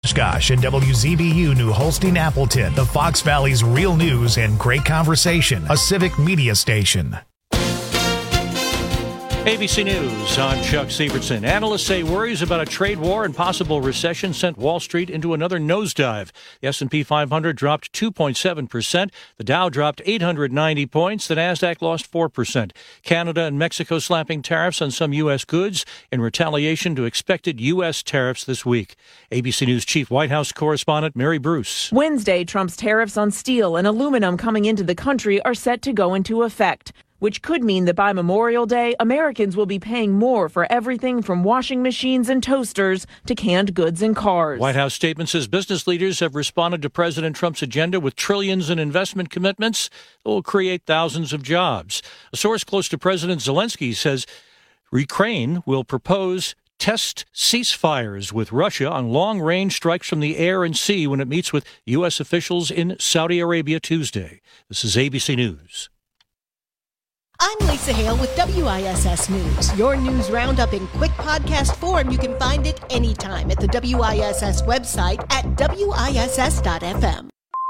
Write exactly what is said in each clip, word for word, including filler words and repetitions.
Oshkosh and W Z B U New Holstein Appleton, the Fox Valley's real news and great conversation, a civic media station. A B C News, I'm Chuck Sievertson. Analysts say worries about a trade war and possible recession sent Wall Street into another nosedive. The S and P five hundred dropped two point seven percent. The Dow dropped eight hundred ninety points. The Nasdaq lost four percent. Canada and Mexico slapping tariffs on some U S goods in retaliation to expected U S tariffs this week. A B C News Chief White House correspondent Mary Bruce. Wednesday, Trump's tariffs on steel and aluminum coming into the country are set to go into effect, which could mean that by Memorial Day, Americans will be paying more for everything from washing machines and toasters to canned goods and cars. White House statement says business leaders have responded to President Trump's agenda with trillions in investment commitments that will create thousands of jobs. A source close to President Zelensky says Ukraine will propose test ceasefires with Russia on long-range strikes from the air and sea when it meets with U S officials in Saudi Arabia Tuesday. This is A B C News. I'm Lisa Hale with W I S S News. Your news roundup in quick podcast form. You can find it anytime at the W I S S website at W I S S dot F M.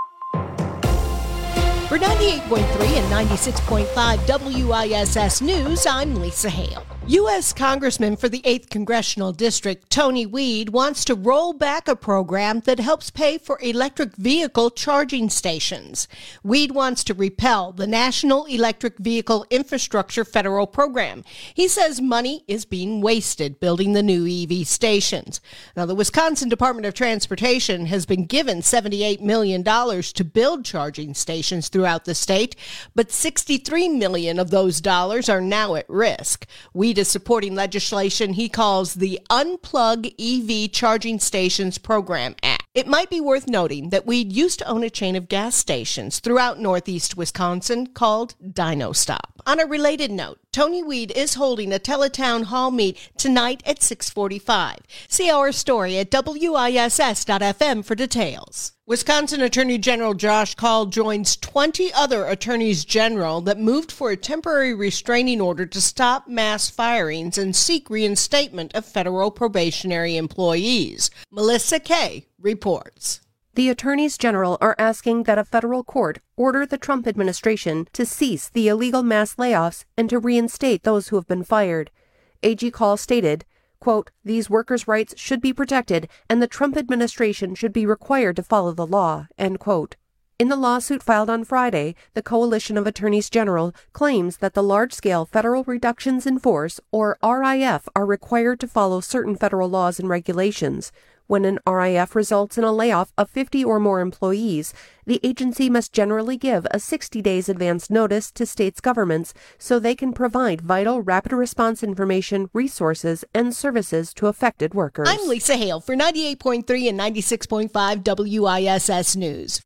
For ninety-eight point three and ninety-six point five W I S S News, I'm Lisa Hale. U S Congressman for the eighth Congressional District, Tony Weed, wants to roll back a program that helps pay for electric vehicle charging stations. Weed wants to repeal the National Electric Vehicle Infrastructure Federal Program. He says money is being wasted building the new E V stations. Now, the Wisconsin Department of Transportation has been given seventy-eight million dollars to build charging stations throughout the state, but sixty-three million dollars of those dollars are now at risk. Weed is supporting legislation he calls the Unplug E V Charging Stations Program Act. It might be worth noting that Weed used to own a chain of gas stations throughout northeast Wisconsin called Dino Stop. On a related note, Tony Weed is holding a teletown hall meet tonight at six forty-five. See our story at W I S S dot F M for details. Wisconsin Attorney General Josh Kaul joins twenty other attorneys general that moved for a temporary restraining order to stop mass firings and seek reinstatement of federal probationary employees. Melissa Kay reports. The attorneys general are asking that a federal court order the Trump administration to cease the illegal mass layoffs and to reinstate those who have been fired. A G Kaul stated, quote, "These workers' rights should be protected and the Trump administration should be required to follow the law," end quote. In the lawsuit filed on Friday, the Coalition of Attorneys General claims that the large-scale federal reductions in force, or R I F, are required to follow certain federal laws and regulations. When an R I F results in a layoff of fifty or more employees, the agency must generally give a sixty days advance notice to states' governments so they can provide vital rapid response information, resources, and services to affected workers. I'm Lisa Hale for ninety-eight point three and ninety-six point five W I S S News.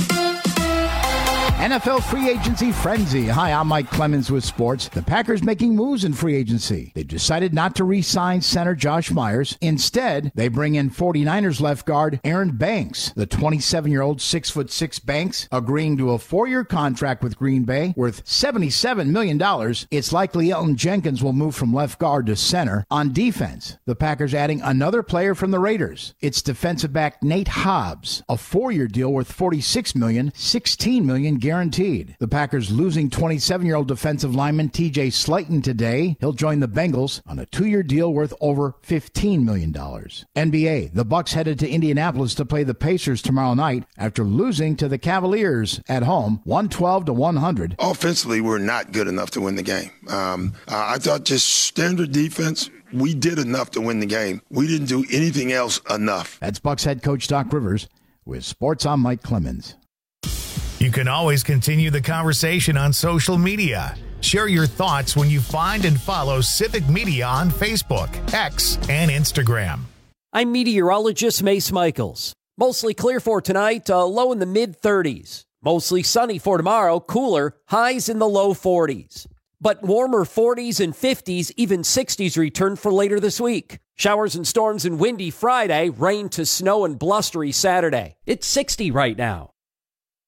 N F L free agency frenzy. Hi, I'm Mike Clemens with sports. The Packers making moves in free agency. They've decided not to re-sign center Josh Myers. Instead, they bring in 49ers left guard Aaron Banks. The twenty-seven-year-old six foot six Banks agreeing to a four-year contract with Green Bay worth seventy-seven million dollars. It's likely Elton Jenkins will move from left guard to center. On defense, the Packers adding another player from the Raiders. It's defensive back Nate Hobbs, a four-year deal worth forty-six million dollars, sixteen million dollars guaranteed. The Packers losing twenty-seven-year-old defensive lineman T J Slayton today. He'll join the Bengals on a two-year deal worth over fifteen million dollars. N B A, the Bucks headed to Indianapolis to play the Pacers tomorrow night after losing to the Cavaliers at home, one twelve to one hundred. Offensively, we're not good enough to win the game. Um, uh, I thought just standard defense, we did enough to win the game. We didn't do anything else enough. That's Bucks head coach Doc Rivers. With sports, I'm Mike Clemens. You can always continue the conversation on social media. Share your thoughts when you find and follow Civic Media on Facebook, X, and Instagram. I'm meteorologist Mace Michaels. Mostly clear for tonight, uh, low in the mid thirties. Mostly sunny for tomorrow, cooler, highs in the low forties. But warmer forties and fifties, even sixties return for later this week. Showers and storms and windy Friday, rain to snow and blustery Saturday. It's sixty right now.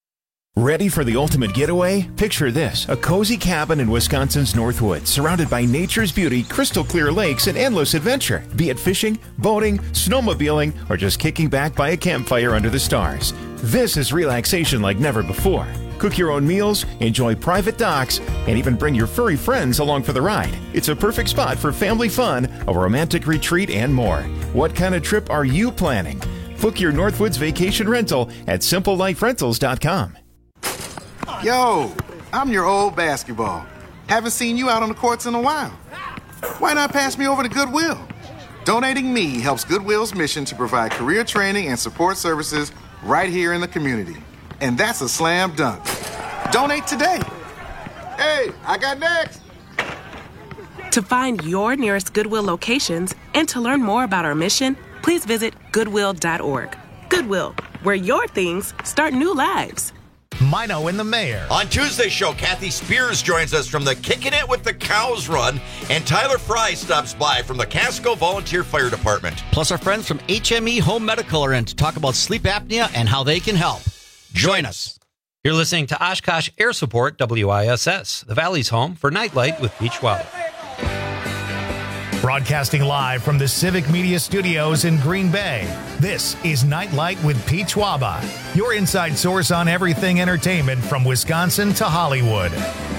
Ready for the ultimate getaway? Picture this, a cozy cabin in Wisconsin's Northwoods, surrounded by nature's beauty, crystal clear lakes, and endless adventure. Be it fishing, boating, snowmobiling, or just kicking back by a campfire under the stars. This is relaxation like never before. Cook your own meals, enjoy private docks, and even bring your furry friends along for the ride. It's a perfect spot for family fun, a romantic retreat, and more. What kind of trip are you planning? Book your Northwoods vacation rental at simple life rentals dot com. Yo, I'm your old basketball. Haven't seen you out on the courts in a while. Why not pass me over to Goodwill? Donating me helps Goodwill's mission to provide career training and support services right here in the community. And that's a slam dunk. Donate today. Hey, I got next. To find your nearest Goodwill locations and to learn more about our mission, please visit goodwill dot org. Goodwill, where your things start new lives. Mino and the Mayor. On Tuesday's show, Kathy Spears joins us from the Kicking It with the Cows run, and Tyler Fry stops by from the Casco Volunteer Fire Department. Plus, our friends from H M E Home Medical are in to talk about sleep apnea and how they can help. Join us. You're listening to Oshkosh Air Support, W I S S, the Valley's home for Nightlight with Peach Waba. Broadcasting live from the Civic Media Studios in Green Bay, this is Nightlight with Peach Waba, your inside source on everything entertainment from Wisconsin to Hollywood.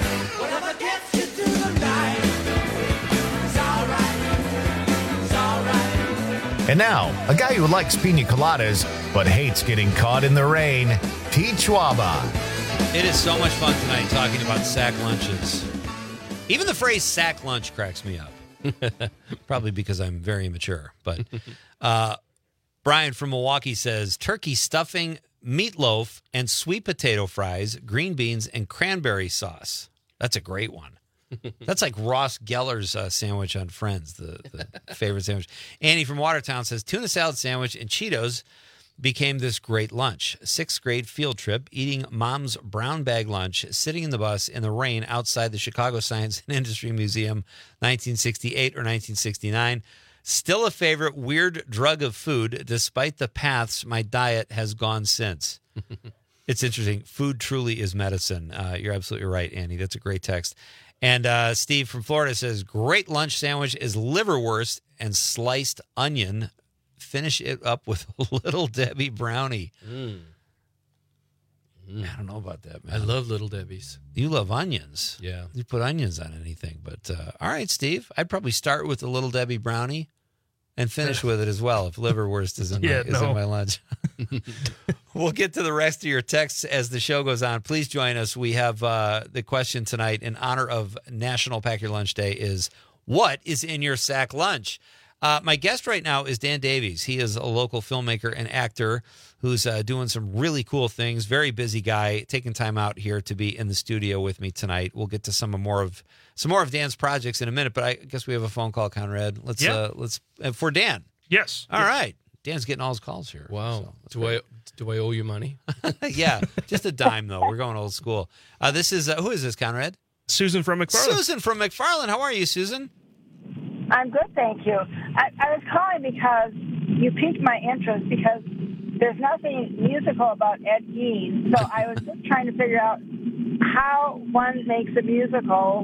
And now, a guy who likes pina coladas but hates getting caught in the rain, Peach Waba. It is so much fun tonight talking about sack lunches. Even the phrase sack lunch cracks me up. Probably because I'm very immature. But uh, Brian from Milwaukee says turkey stuffing, meatloaf, and sweet potato fries, green beans, and cranberry sauce. That's a great one. That's like Ross Geller's uh, sandwich on Friends, the, the favorite sandwich. Annie from Watertown says tuna salad sandwich and Cheetos became this great lunch. Sixth grade field trip, eating mom's brown bag lunch, sitting in the bus in the rain outside the Chicago Science and Industry Museum, nineteen sixty-eight or nineteen sixty-nine. Still a favorite weird drug of food, despite the paths my diet has gone since. It's interesting. Food truly is medicine. Uh, you're absolutely right, Annie. That's a great text. And uh, Steve from Florida says, great lunch sandwich is liverwurst and sliced onion. Finish it up with a Little Debbie brownie. Mm. Mm. I don't know about that, man. I love Little Debbie's. You love onions. Yeah. You put onions on anything. But uh, all right, Steve, I'd probably start with the Little Debbie brownie and finish with it as well if liverwurst is in, yeah, my, is no. in my lunch. We'll get to the rest of your texts as the show goes on. Please join us. We have uh, the question tonight in honor of National Pack Your Lunch Day is, what is in your sack lunch? Uh, my guest right now is Dan Davies. He is a local filmmaker and actor who's uh, doing some really cool things. Very busy guy, taking time out here to be in the studio with me tonight. We'll get to some more of some more of Dan's projects in a minute, but I guess we have a phone call, Conrad. Let's yeah. uh, let's uh, for Dan. Yes. All yes. right. Dan's getting all his calls here. Wow. So do I do I owe you money? Yeah, just a dime though. We're going old school. Uh, this is uh, who is this, Conrad? Susan from McFarland. Susan from McFarland. How are you, Susan? I'm good, thank you. I, I was calling because you piqued my interest because there's nothing musical about Ed Gein. So I was just trying to figure out how one makes a musical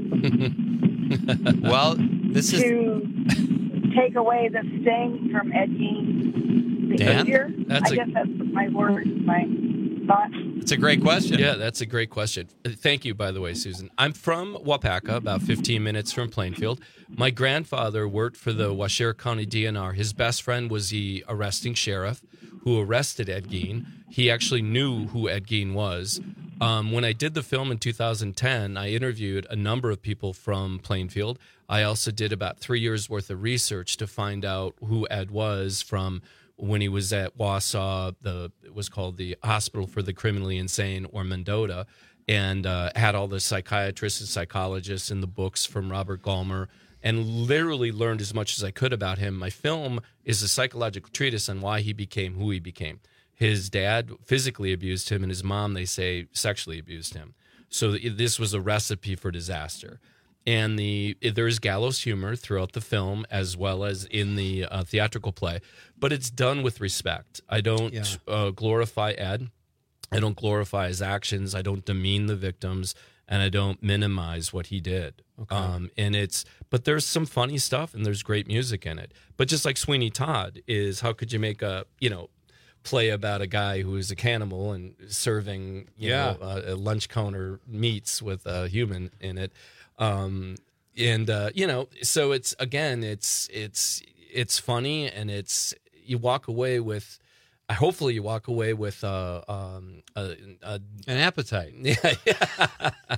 well, this to is... take away the sting from Ed Gein's behavior. Dan? That's I a... guess that's my word, my thought. It's a great question. Yeah, that's a great question. Thank you, by the way, Susan. I'm from Wapaka, about fifteen minutes from Plainfield. My grandfather worked for the Washoe County D N R. His best friend was the arresting sheriff who arrested Ed Gein. He actually knew who Ed Gein was. Um, when I did the film in two thousand ten, I interviewed a number of people from Plainfield. I also did about three years' worth of research to find out who Ed was from when he was at Wausau, the it was called the Hospital for the Criminally Insane, or Mendota, and uh, had all the psychiatrists and psychologists in the books from Robert Gallmer, and literally learned as much as I could about him. My film is a psychological treatise on why he became who he became. His dad physically abused him, and his mom, they say, sexually abused him. So this was a recipe for disaster. And the there is gallows humor throughout the film as well as in the uh, theatrical play, but it's done with respect. I don't yeah. uh, glorify Ed. I don't glorify his actions. I don't demean the victims, and I don't minimize what he did. Okay. Um, and it's, but there's some funny stuff and there's great music in it. But just like Sweeney Todd is, how could you make a, you know, play about a guy who is a cannibal and serving, you Yeah. know, a, a lunch counter meats with a human in it. Um, and, uh, you know, so it's, again, it's, it's, it's funny, and it's, you walk away with, I hopefully you walk away with uh, um, a, a, an appetite. Yeah, yeah.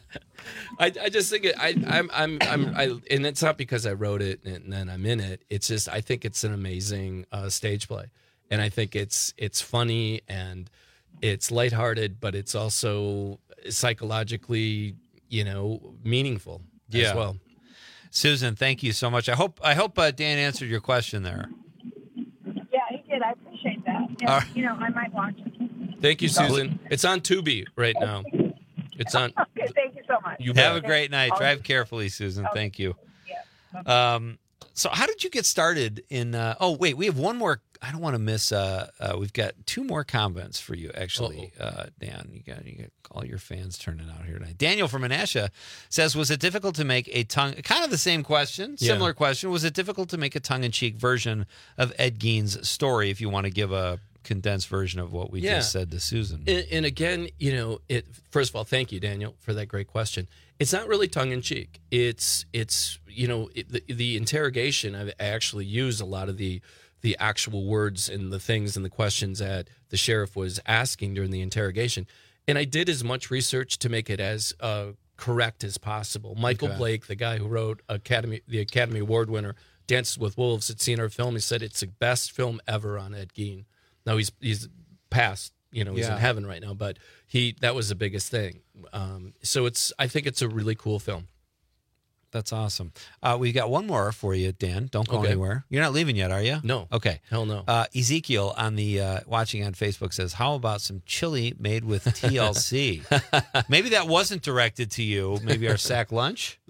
I, I just think it, I, I'm, I'm, I'm, I, and it's not because I wrote it and then I'm in it. It's just I think it's an amazing uh, stage play, and I think it's it's funny and it's lighthearted, but it's also psychologically, you know, meaningful Yeah. as well. Susan, thank you so much. I hope I hope uh, Dan answered your question there. Yeah, he did. I appreciate that. Yeah, All right. You know, I might watch it. Thank you, Susan. It's on Tubi right now. It's on. Okay, thank you so much. You Have bet. a great night. Okay. Drive carefully, Susan. Okay. Thank you. Yeah. Um, so how did you get started in? Uh, oh, wait, we have one more. I don't want to miss. Uh, uh, we've got two more comments for you, actually, uh, Dan. You got you got all your fans turning out here tonight. Daniel from Menasha says, "Was it difficult to make a tongue?" Kind of the same question, Yeah. similar question. Was it difficult to make a tongue-in-cheek version of Ed Gein's story? If you want to give a condensed version of what we Yeah. just said to Susan. And, and again, you know, it. First of all, thank you, Daniel, for that great question. It's not really tongue in cheek. It's it's you know it, the, the interrogation. I actually use a lot of the the actual words and the things and the questions that the sheriff was asking during the interrogation, and I did as much research to make it as uh, correct as possible. Michael Okay. Blake, the guy who wrote Academy the Academy Award winner Dances with Wolves, had seen our film. He said it's the best film ever on Ed Gein. Now he's he's passed, you know, he's Yeah. in heaven right now, but he that was the biggest thing. Um, so it's I think it's a really cool film. That's awesome. Uh, we got one more for you, Dan. Don't go Okay. anywhere. You're not leaving yet, are you? No. Okay. Hell no. Uh, Ezekiel on the uh, watching on Facebook says, "How about some chili made with T L C?" Maybe that wasn't directed to you. Maybe our sack lunch.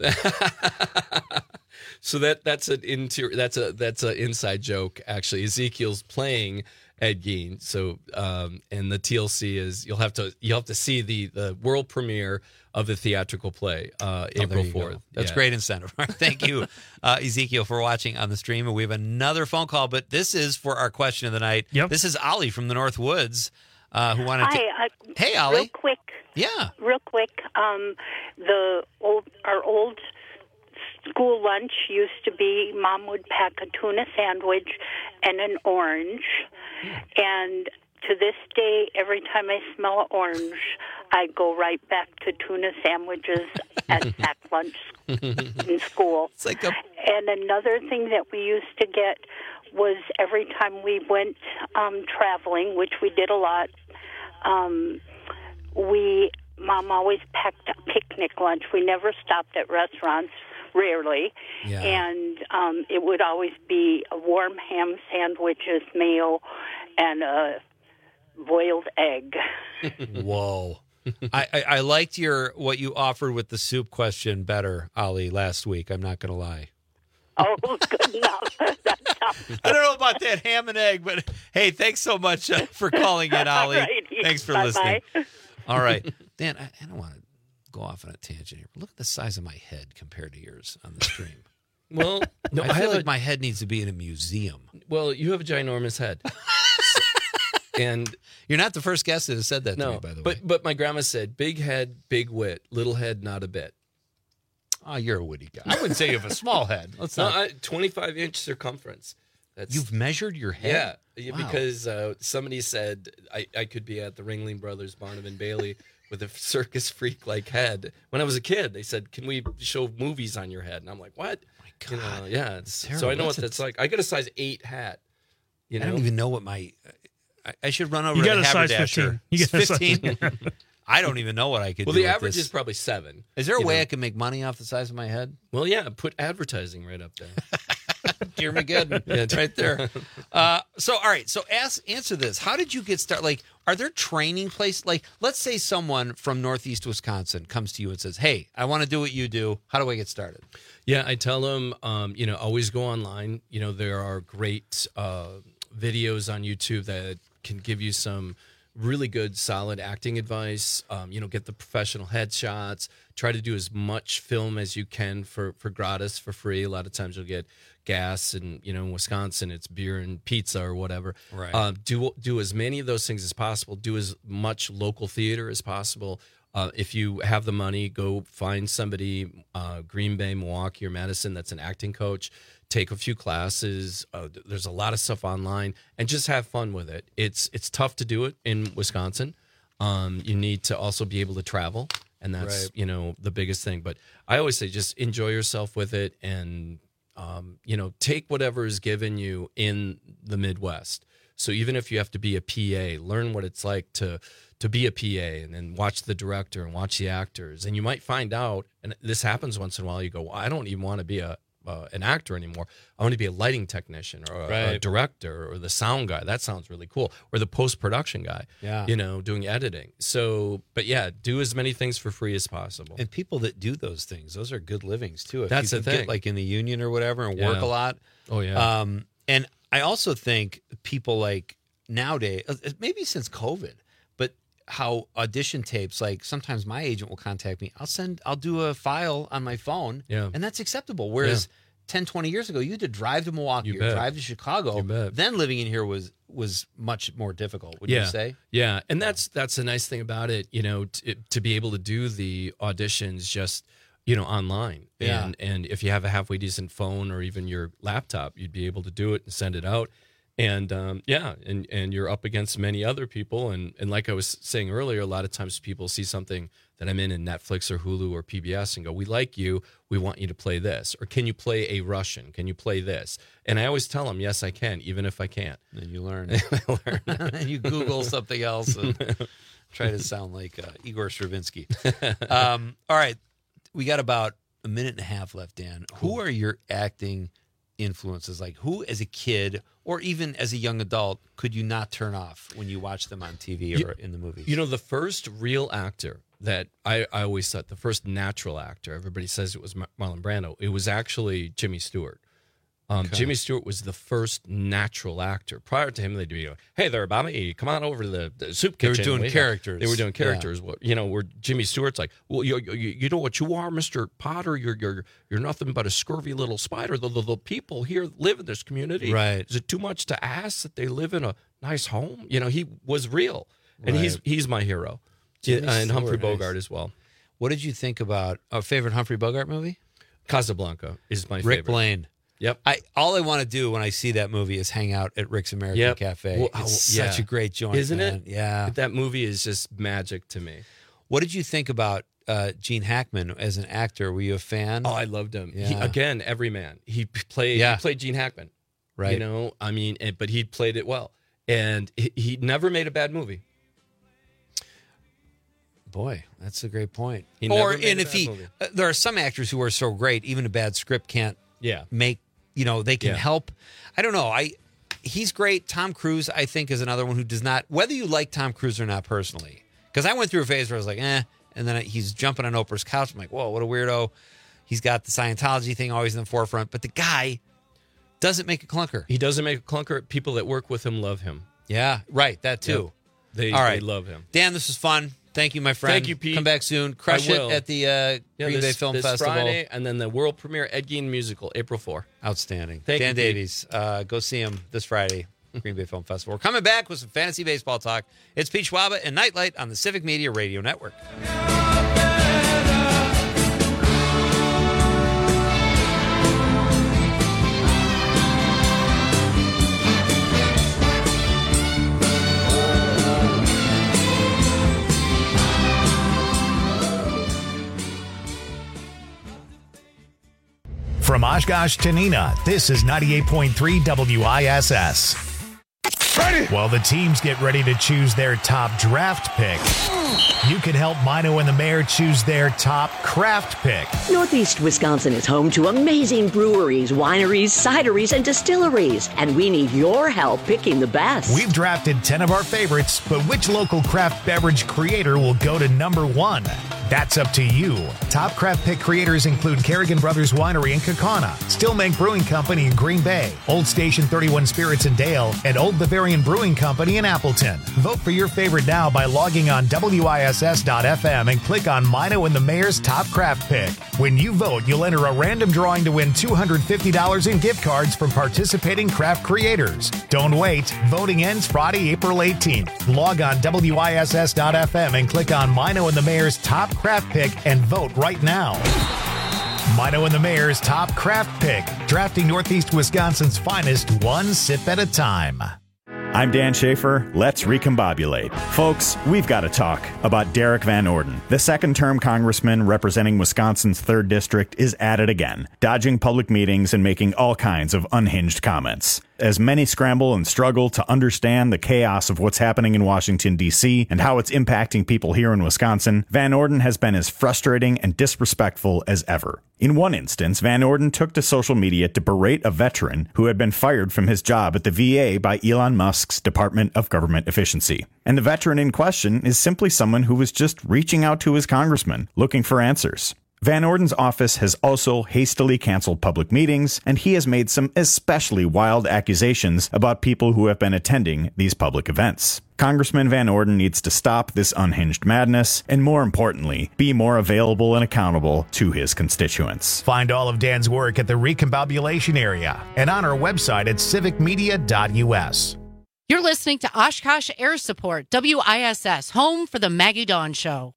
So that that's an interior that's a that's an inside joke actually. Ezekiel's playing Ed Gein. So um, and the T L C is you'll have to you'll have to see the the world premiere of the theatrical play uh, Oh, there April you go. fourth. That's Yeah. great incentive. Thank you, uh, Ezekiel, for watching on the stream. And we have another phone call, but this is for our question of the night. Yep. This is Ollie from the North Woods uh, who wanted Hi, to. uh, Hey, Ollie. Real quick. Yeah. Real quick. Um, the old our old school lunch used to be Mom would pack a tuna sandwich and an orange, and to this day, every time I smell an orange, I go right back to tuna sandwiches at sack lunch in school. It's like a And another thing that we used to get was every time we went um, traveling, which we did a lot, um, we Mom always packed a picnic lunch. We never stopped at restaurants, rarely, Yeah. and um, it would always be a warm ham sandwiches meal and a boiled egg. Whoa. I, I, I liked your what you offered with the soup question better, Ollie, last week. I'm not going to lie. Oh, good enough. I don't know about that ham and egg, but hey, thanks so much uh, for calling in, Ollie. Alrighty. Thanks for Bye-bye. listening. All right. Dan, I, I don't want to go off on a tangent here. But look at the size of my head compared to yours on the stream. Well, no, I I feel have like a- my head needs to be in a museum. Well, you have a ginormous head. And you're not the first guest that has said that to no, me, by the but way. but my grandma said, "Big head, big wit. Little head, not a bit." Oh, you're a witty guy. I wouldn't say you have a small head. Let's No, not. I, twenty-five inch circumference. That's You've measured your head? Yeah, yeah, Wow. because uh, somebody said I, I could be at the Ringling Brothers Barnum and Bailey with a circus freak like head. When I was a kid, they said, "Can we show movies on your head?" And I'm like, "What?" Oh my God. You know, yeah. It's, so terrible. I know That's what a- that's like. I got a size eight hat. You know, I don't even know what my. I, I should run over You to got a size Haberdasher. fifteen. You got a size- fifteen. I don't even know what I could well, do. the with average this. is probably seven. Is there a you way know. I can make money off the size of my head? Well, yeah, put advertising right up there. Dear McGinn. Yeah, it's right there. Uh, so, all right. So, ask, answer this. How did you get started? Like, are there training places? Like, let's say someone from Northeast Wisconsin comes to you and says, "Hey, I want to do what you do. How do I get started?" Yeah, I tell them, um, you know, always go online. You know, there are great uh, videos on YouTube that can give you some really good, solid acting advice. Um, you know, get the professional headshots. Try to do as much film as you can for, for gratis, for free. A lot of times you'll get gas, and, you know, in Wisconsin, it's beer and pizza or whatever. Right. Uh, do, do as many of those things as possible. Do as much local theater as possible. Uh, if you have the money, go find somebody, uh, Green Bay, Milwaukee, or Madison, that's an acting coach. Take a few classes. Uh, there's a lot of stuff online, and just have fun with it. It's it's tough to do it in Wisconsin. Um, you need to also be able to travel, and that's Right. you know the biggest thing. But I always say, just enjoy yourself with it, and um, you know take whatever is given you in the Midwest. So even if you have to be a P A, learn what it's like to to be a P A, and then watch the director and watch the actors. And you might find out, and this happens once in a while, you go, well, I don't even want to be a uh, an actor anymore. I want to be a lighting technician or a, Right. a director or the sound guy. That sounds really cool. Or the post-production guy, Yeah. you know, doing editing. So, but yeah, do as many things for free as possible. And people that do those things, those are good livings too. If That's you the can get, thing. like in the union or whatever, and work Yeah. a lot. Oh, yeah. Um, and I also think people like nowadays, uh, maybe since COVID, but how audition tapes, like sometimes my agent will contact me. I'll send, I'll do a file on my phone, Yeah. and that's acceptable. Whereas ten, twenty years ago, you had to drive to Milwaukee You or bet. drive to Chicago. You bet. Then living in here was was much more difficult. Would yeah. you say? Yeah, and that's that's the nice thing about it, you know, t- to be able to do the auditions just, you know, online. Yeah. And and if you have a halfway decent phone or even your laptop, you'd be able to do it and send it out. And um, yeah, and and you're up against many other people. And and like I was saying earlier, a lot of times people see something that I'm in in Netflix or Hulu or P B S and go, we like you, we want you to play this. Or can you play a Russian? Can you play this? And I always tell them, yes, I can, even if I can't. And you learn. And you Google something else and try to sound like uh, Igor Stravinsky. Um, all right. We got about a minute and a half left, Dan. Who are your acting influences? Like, who as a kid or even as a young adult could you not turn off when you watch them on T V or You- in the movies? You know, the first real actor that I, I always thought, the first natural actor, everybody says it was Mar- Marlon Brando. It was actually Jimmy Stewart. Um, Okay. Jimmy Stewart was the first natural actor. Prior to him, they'd be like, hey there, Bobby, come on over to the, the soup They were kitchen. doing We- characters. They were doing Yeah. characters. Well, you know, where Jimmy Stewart's like, well, you, you, you know what you are, Mister Potter? You're you're you're nothing but a scurvy little spider. The, the, the people here live in this community. Right. Is it too much to ask that they live in a nice home? You know, he was real. And he's Right. he's my hero. Jimmy Yeah, and Humphrey Stewart, nice. Bogart as well. What did you think about a favorite Humphrey Bogart movie? Casablanca is my Rick favorite. Blaine. Yep. I all I want to do when I see that movie is hang out at Rick's American Yep. Cafe. Well, it's oh, yeah. such a great joint, Isn't man. it? Yeah. That movie is just magic to me. What did you think about uh, Gene Hackman as an actor? Were you a fan? Oh, I loved him. He, Yeah. again, every man. He played. Yeah. He played Gene Hackman. Right. You know, I mean, and- but he played it well, and he, he never made a bad movie. Boy, that's a great point. He or never made and a if bad he, movie. uh, there are some actors who are so great, even a bad script can't Yeah. make. You know, they can Yeah. help. I don't know. I he's great. Tom Cruise, I think, is another one who does not. Whether you like Tom Cruise or not personally, because I went through a phase where I was like, eh, and then he's jumping on Oprah's couch. I'm like, whoa, what a weirdo. He's got the Scientology thing always in the forefront, but the guy doesn't make a clunker. He doesn't make a clunker. People that work with him love him. Yeah, right. That too. Yep. They, All right. they love him. Dan, this was fun. Thank you, my friend. Thank you, Pete. Come back soon. Crush I it will. at the uh, Yeah, Green this, Bay Film this Festival. Friday, and then the world premiere Ed Gein musical, April fourth. Outstanding. Thank Dan you, Pete. Davies. Uh, go see him this Friday, Green Bay Film Festival. We're coming back with some fantasy baseball talk. It's Pete Schwaba and Nightlight on the Civic Media Radio Network. From Oshkosh to Neenah, this is ninety-eight point three W I S S. Ready? While the teams get ready to choose their top draft pick, you can help Mino and the mayor choose their top craft pick. Northeast Wisconsin is home to amazing breweries, wineries, cideries, and distilleries, and we need your help picking the best. We've drafted ten of our favorites, but which local craft beverage creator will go to number one? That's up to you. Top Craft Pick creators include Kerrigan Brothers Winery in Kaukauna, Stillmank Brewing Company in Green Bay, Old Station thirty-one Spirits in Dale, and Old Bavarian Brewing Company in Appleton. Vote for your favorite now by logging on W I S S dot F M and click on Mino and the Mayor's Top Craft Pick. When you vote, you'll enter a random drawing to win two hundred fifty dollars in gift cards from participating craft creators. Don't wait. Voting ends Friday, April eighteenth. Log on W I S S dot F M and click on Mino and the Mayor's Top Craft Pick and vote right now. Mino and the Mayor's Top Craft Pick, drafting Northeast Wisconsin's finest one sip at a time. I'm Dan Schaefer. Let's recombobulate. Folks, we've got to talk about Derek Van Orden. The second-term congressman representing Wisconsin's third District is at it again, dodging public meetings and making all kinds of unhinged comments. As many scramble and struggle to understand the chaos of what's happening in Washington, D C and how it's impacting people here in Wisconsin, Van Orden has been as frustrating and disrespectful as ever. In one instance, Van Orden took to social media to berate a veteran who had been fired from his job at the V A by Elon Musk's Department of Government Efficiency. And the veteran in question is simply someone who was just reaching out to his congressman, looking for answers. Van Orden's office has also hastily canceled public meetings, and he has made some especially wild accusations about people who have been attending these public events. Congressman Van Orden needs to stop this unhinged madness, and more importantly, be more available and accountable to his constituents. Find all of Dan's work at the Recombobulation area and on our website at civic media dot U S. You're listening to Oshkosh Air Support, W I S S, home for the Maggie Dawn Show.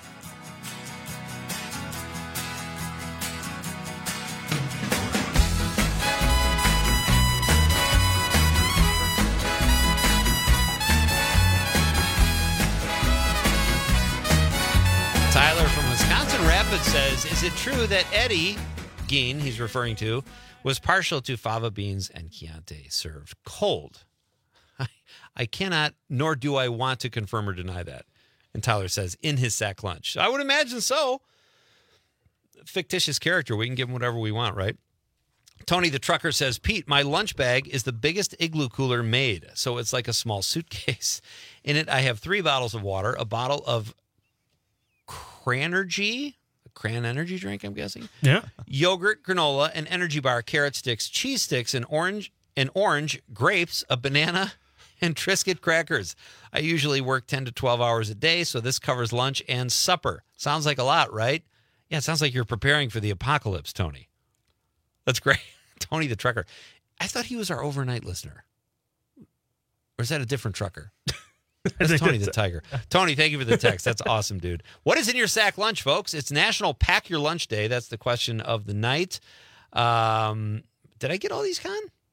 Tyler from Wisconsin Rapids says, is it true that Eddie Gein, he's referring to, was partial to fava beans and Chianti served cold? I, I cannot, nor do I want to confirm or deny that. And Tyler says, in his sack lunch. I would imagine so. Fictitious character. We can give him whatever we want, right? Tony the trucker says, Pete, my lunch bag is the biggest igloo cooler made. So it's like a small suitcase. In it, I have three bottles of water, a bottle of Cranergy, a Cran energy drink, I'm guessing. Yeah. Yogurt, granola, an energy bar, carrot sticks, cheese sticks, and orange, and orange, grapes, a banana, and Triscuit crackers. I usually work ten to twelve hours a day, so this covers lunch and supper. Sounds like a lot, right? Yeah, it sounds like you're preparing for the apocalypse, Tony. That's great. Tony the trucker. I thought he was our overnight listener. Or is that a different trucker? That's Tony the Tiger. Tony, thank you for the text. That's awesome, dude. What is in your sack lunch, folks? It's National Pack Your Lunch Day. That's the question of the night. Um, did I get all these, Con?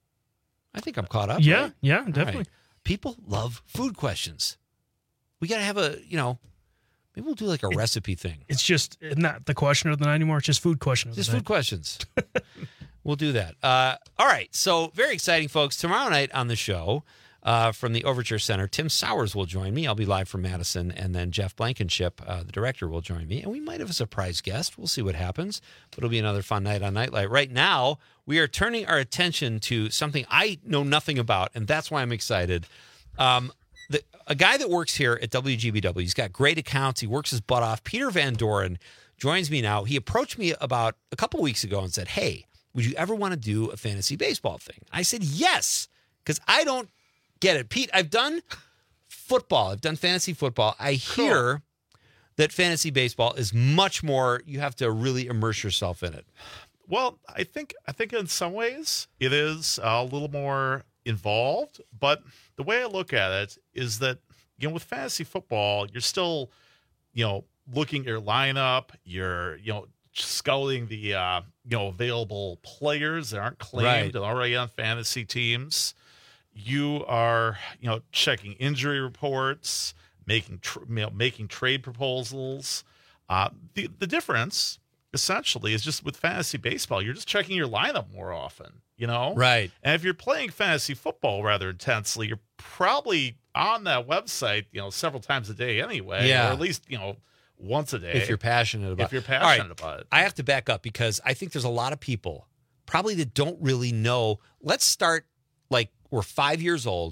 I think I'm caught up. Yeah, right? yeah, definitely. Right. People love food questions. We got to have a, you know, maybe we'll do like a it, recipe thing. It's just not the question of the night anymore. It's just food questions. Just food questions. We'll do that. Uh, all right. So very exciting, folks. Tomorrow night on the show, Uh, from the Overture Center, Tim Sowers will join me. I'll be live from Madison, and then Jeff Blankenship, uh, the director, will join me. And we might have a surprise guest. We'll see what happens. But it'll be another fun night on Nightlight. Right now, we are turning our attention to something I know nothing about, and that's why I'm excited. Um, the, a guy that works here at W G B W, he's got great accounts. He works his butt off. Peter Van Doren joins me now. He approached me about a couple weeks ago and said, hey, would you ever want to do a fantasy baseball thing? I said, yes, because I don't get it. Pete, I've done football. I've done fantasy football. I hear cool. that fantasy baseball is much more, you have to really immerse yourself in it. Well, I think I think in some ways it is a little more involved, but the way I look at it is that, you know, with fantasy football, you're still, you know, looking at your lineup, you're, you know, scouting the, uh, you know, available players that aren't claimed right. and already on fantasy teams. You are, you know, checking injury reports, making tr- you know, making trade proposals. Uh, the the difference essentially is just with fantasy baseball, you're just checking your lineup more often, you know, right? And if you're playing fantasy football rather intensely, you're probably on that website, you know, several times a day anyway, yeah. or at least you know once a day if you're passionate about. If you're passionate right. about it, I have to back up because I think there's a lot of people probably that don't really know. Let's start like. We're five years old.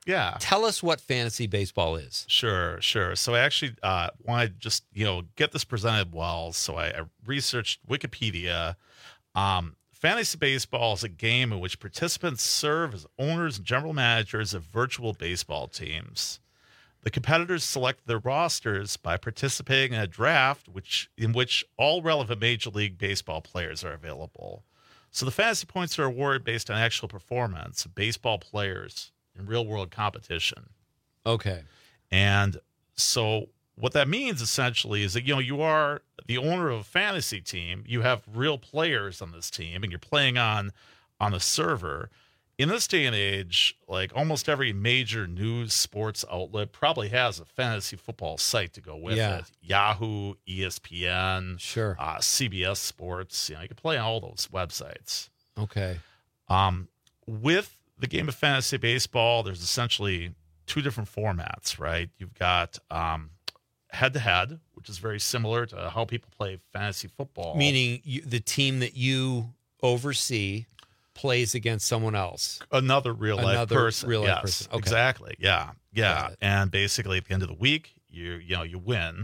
Yeah. Tell us what fantasy baseball is. Sure, sure. So I actually uh, want to just, you know, get this presented well. So I, I researched Wikipedia. Um, fantasy baseball is a game in which participants serve as owners and general managers of virtual baseball teams. The competitors select their rosters by participating in a draft which in which all relevant Major League Baseball players are available. So the fantasy points are awarded based on actual performance of baseball players in real-world competition. Okay. And so what that means essentially is that, you know, you are the owner of a fantasy team. You have real players on this team, and you're playing on on a server. In this day and age, like almost every major news sports outlet probably has a fantasy football site to go with Yeah. it. Yahoo, E S P N, sure, uh, C B S Sports. You know, you can play on all those websites. Okay. Um, with the game of fantasy baseball, there's essentially two different formats, right? You've got um, head-to-head, which is very similar to how people play fantasy football. Meaning you, the team that you oversee plays against someone else. Another real-life Another person. real-life yes, person. Okay. Exactly. Yeah, yeah. And basically, at the end of the week, you you know you win.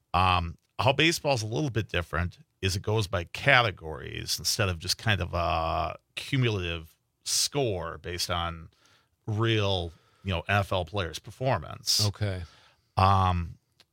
Um, how baseball's a little bit different is it goes by categories instead of just kind of a cumulative score based on real, you know, N F L players' performance. Okay. Um,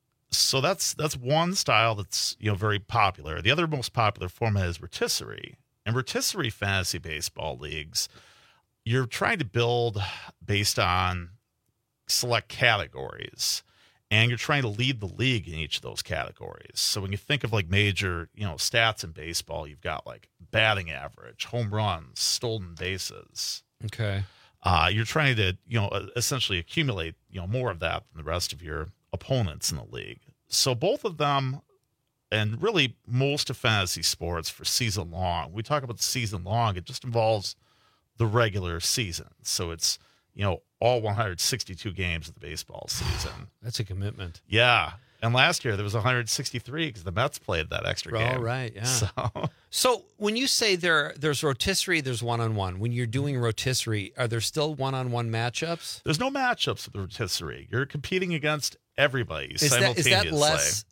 so that's that's one style that's, you know, very popular. The other most popular format is rotisserie. And rotisserie fantasy baseball leagues, you're trying to build based on select categories, and you're trying to lead the league in each of those categories. So when you think of like major, you know, stats in baseball, you've got like batting average, home runs, stolen bases. Okay. Uh, you're trying to, you know, essentially accumulate, you know, more of that than the rest of your opponents in the league. So both of them, and really most of fantasy sports for season long, we talk about the season long, it just involves the regular season. So it's, you know, all one hundred sixty-two games of the baseball season. That's a commitment. Yeah. And last year there was one hundred sixty-three because the Mets played that extra game. Oh, right. Yeah. So, so when you say there, there's rotisserie, there's one-on-one. When you're doing rotisserie, are there still one-on-one matchups? there's no matchups with rotisserie. You're competing against everybody Is that, simultaneously. is that less,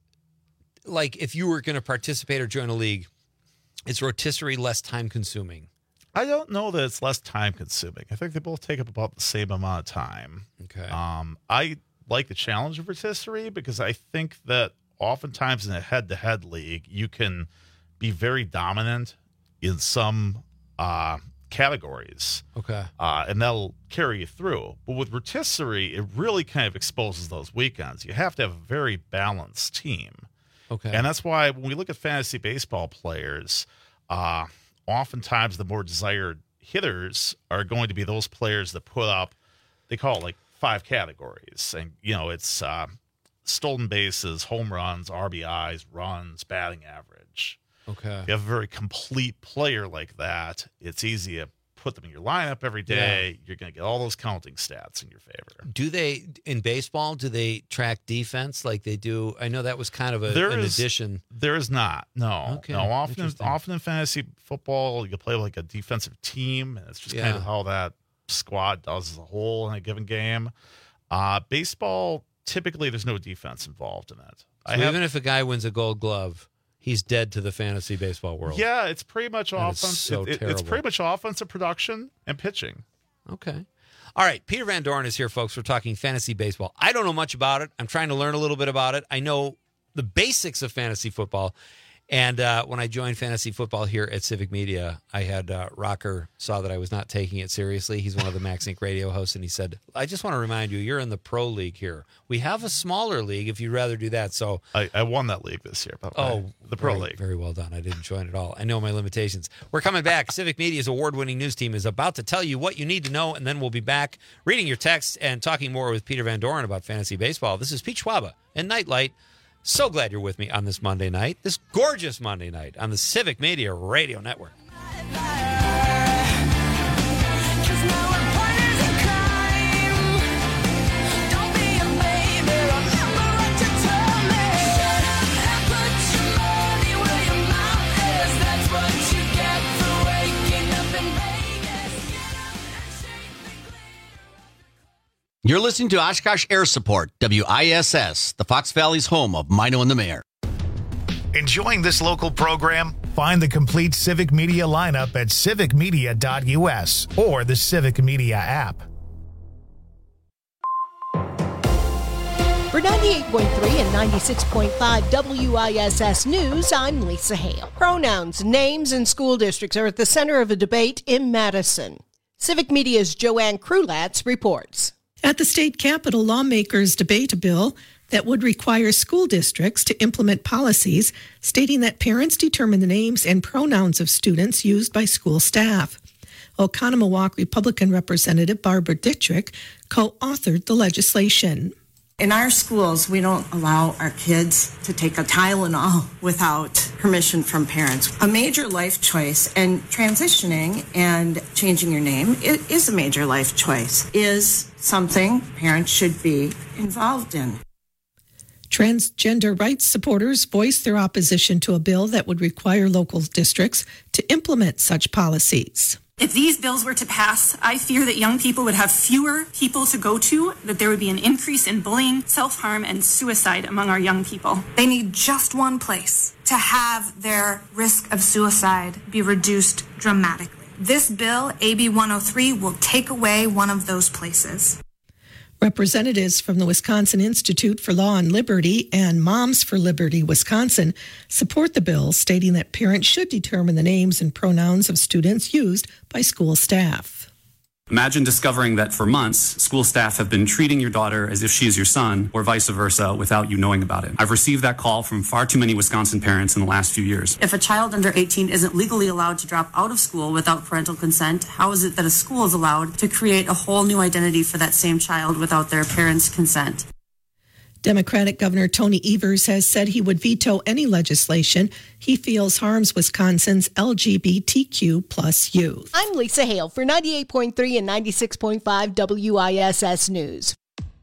like if you were going to participate or join a league, is rotisserie less time-consuming? I don't know that it's less time consuming. I think they both take up about the same amount of time. Okay. Um, I like the challenge of rotisserie because I think that oftentimes in a head-to-head league, you can be very dominant in some uh, categories. Okay. Uh, and that'll carry you through. But with rotisserie, it really kind of exposes those weekends. You have to have a very balanced team. Okay. And that's why when we look at fantasy baseball players, uh, oftentimes the more desired hitters are going to be those players that put up, they call it like five categories. And, you know, it's uh, stolen bases, home runs, R B Is, runs, batting average. Okay. If you have a very complete player like that, it's easy to put them in your lineup every day. Yeah. You're going to get all those counting stats in your favor. Do they, in baseball, do they track defense like they do? I know that was kind of a, There an is- addition. There is not. No. Okay, No. Often, interesting. often in fantasy football, you play like a defensive team, and it's just kind Yeah. of how that squad does as a whole in a given game. Uh, baseball, typically, there's no defense involved in it. So even if a guy wins a Gold Glove, he's dead to the fantasy baseball world. Yeah, it's pretty much That is offense. so it- it- it's terrible. pretty much offensive production and pitching. Okay. All right. Peter Van Dorn is here, folks. We're talking fantasy baseball. I don't know much about it. I'm trying to learn a little bit about it. I know the basics of fantasy football. And uh, when I joined fantasy football here at Civic Media, I had uh, Rocker saw that I was not taking it seriously. He's one of the Max Inc radio hosts, and he said, I just want to remind you, you're in the pro league here. We have a smaller league if you'd rather do that. So I, I won that league this year. By the way. Oh, the pro very, league. Very well done. I didn't join at all. I know my limitations. We're coming back. Civic Media's award-winning news team is about to tell you what you need to know, and then we'll be back reading your texts and talking more with Peter Van Dorn about fantasy baseball. This is Pete Schwaba and Nightlight. So glad you're with me on this Monday night, this gorgeous Monday night on the Civic Media Radio Network. You're listening to Oshkosh Air Support, W I S S, the Fox Valley's home of Mino and the Mayor. Enjoying this local program? Find the complete Civic Media lineup at civic media dot u s or the Civic Media app. For ninety-eight point three and ninety-six point five W I S S News, I'm Lisa Hale. Pronouns, names, and school districts are at the center of a debate in Madison. Civic Media's Joanne Krulatz reports. At the state capitol, lawmakers debate a bill that would require school districts to implement policies stating that parents determine the names and pronouns of students used by school staff. Oconomowoc Republican Representative Barbara Dittrich co-authored the legislation. In our schools, we don't allow our kids to take a Tylenol without permission from parents. A major life choice, and transitioning and changing your name it is a major life choice, is something parents should be involved in. Transgender rights supporters voiced their opposition to a bill that would require local districts to implement such policies. If these bills were to pass, I fear that young people would have fewer people to go to, that there would be an increase in bullying, self-harm, and suicide among our young people. They need just one place to have their risk of suicide be reduced dramatically. This bill, A B one oh three, will take away one of those places. Representatives from the Wisconsin Institute for Law and Liberty and Moms for Liberty Wisconsin support the bill, stating that parents should determine the names and pronouns of students used by school staff. Imagine discovering that for months, school staff have been treating your daughter as if she is your son, or vice versa, without you knowing about it. I've received that call from far too many Wisconsin parents in the last few years. If a child under eighteen isn't legally allowed to drop out of school without parental consent, how is it that a school is allowed to create a whole new identity for that same child without their parents' consent? Democratic Governor Tony Evers has said he would veto any legislation he feels harms Wisconsin's L G B T Q plus youth. I'm Lisa Hale for ninety-eight point three and ninety-six point five W I S S News.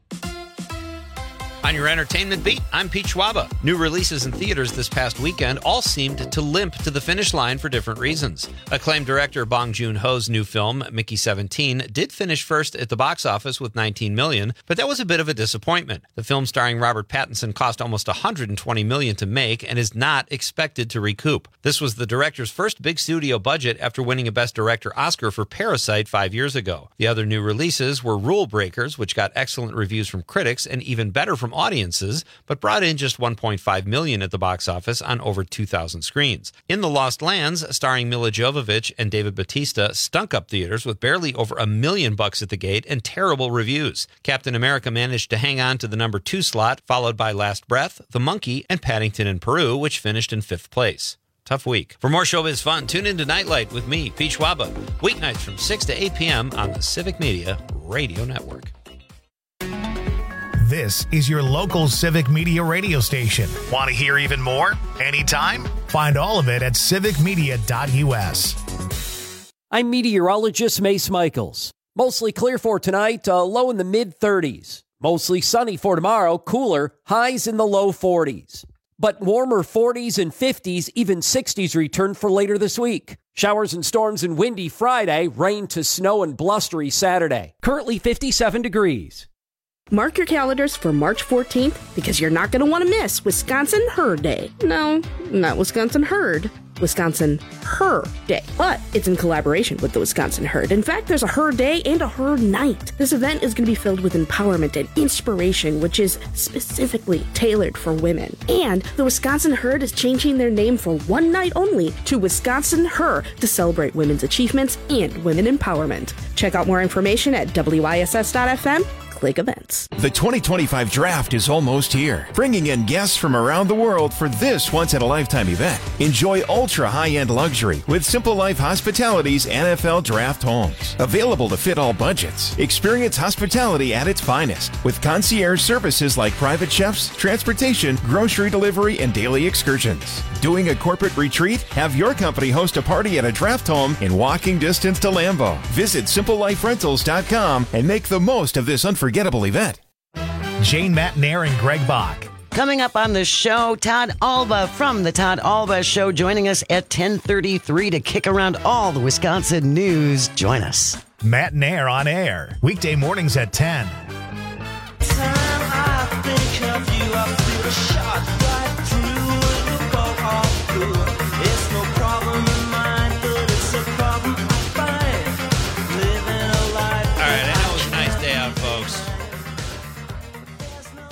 On your entertainment beat, I'm Pete Schwaba. New releases in theaters this past weekend all seemed to limp to the finish line for different reasons. Acclaimed director Bong Joon-ho's new film, Mickey seventeen, did finish first at the box office with nineteen million dollars, but that was a bit of a disappointment. The film starring Robert Pattinson cost almost one hundred twenty million dollars to make and is not expected to recoup. This was the director's first big studio budget after winning a Best Director Oscar for Parasite five years ago. The other new releases were Rule Breakers, which got excellent reviews from critics and even better from audiences, but brought in just one point five million dollars at the box office on over two thousand screens. In the Lost Lands, starring Mila Jovovich and David Bautista, stunk up theaters with barely over a million bucks at the gate and terrible reviews. Captain America managed to hang on to the number two slot, followed by Last Breath, The Monkey, and Paddington in Peru, which finished in fifth place. Tough week. For more showbiz fun, tune into Nightlight with me, Pete Schwaba, weeknights from six to eight p.m. on the Civic Media Radio Network. This is your local Civic Media radio station. Want to hear even more? Anytime? Find all of it at civic media dot u s. I'm meteorologist Mace Michaels. Mostly clear for tonight, uh, low in the mid thirties. Mostly sunny for tomorrow, cooler, highs in the low forties. But warmer forties and fifties, even sixties return for later this week. Showers and storms and windy Friday, rain to snow and blustery Saturday. Currently fifty-seven degrees. Mark your calendars for March fourteenth because you're not going to want to miss Wisconsin Herd Day. No, not Wisconsin Herd. Wisconsin Her Day. But it's in collaboration with the Wisconsin Herd. In fact, there's a Her Day and a Her Night. This event is going to be filled with empowerment and inspiration, which is specifically tailored for women. And the Wisconsin Herd is changing their name for one night only to Wisconsin Her to celebrate women's achievements and women empowerment. Check out more information at W I S S dot F M. Click events. The twenty twenty-five draft is almost here, bringing in guests from around the world for this once-in-a-lifetime event. Enjoy ultra-high-end luxury with Simple Life Hospitality's N F L Draft Homes. Available to fit all budgets. Experience hospitality at its finest with concierge services like private chefs, transportation, grocery delivery, and daily excursions. Doing a corporate retreat? Have your company host a party at a draft home in walking distance to Lambeau. Visit simple life rentals dot com and make the most of this unforgettable Unforgettable event. Jane Matnair and Greg Bach. Coming up on the show, Todd Alba from the Todd Alba Show joining us at ten thirty-three to kick around all the Wisconsin news. Join us. Matnair on air, weekday mornings at ten.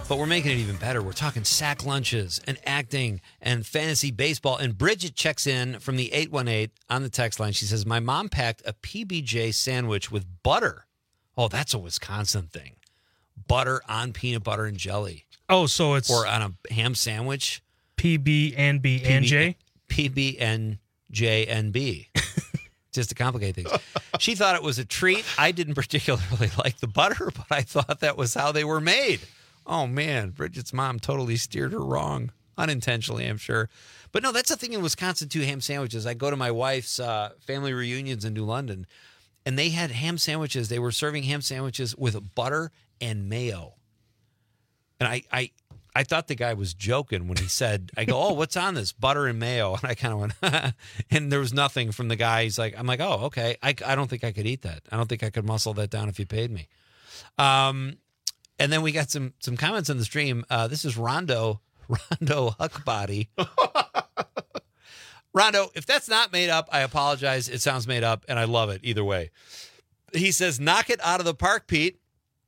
But we're making it even better. We're talking sack lunches and acting and fantasy baseball. And Bridget checks in from the eight one eight on the text line. She says, my mom packed a P B J sandwich with butter. Oh, that's a Wisconsin thing. Butter on peanut butter and jelly. Oh, so it's... Or on a ham sandwich. P B and B and J? P B N J and B. Just to complicate things. She thought it was a treat. I didn't particularly like the butter, but I thought that was how they were made. Oh, man. Bridget's mom totally steered her wrong. Unintentionally, I'm sure. But no, that's the thing in Wisconsin, too, ham sandwiches. I go to my wife's uh, family reunions in New London, and they had ham sandwiches. They were serving ham sandwiches with butter and mayo. And I, I, I thought the guy was joking when he said, I go, oh, what's on this? Butter and mayo. And I kind of went, and there was nothing from the guy. He's like, I'm like, oh, okay. I, I don't think I could eat that. I don't think I could muscle that down if you paid me. Um, and then we got some some comments on the stream. Uh, this is Rondo, Rondo Huckbody. Rondo, if that's not made up, I apologize. It sounds made up, and I love it either way. He says, knock it out of the park, Pete.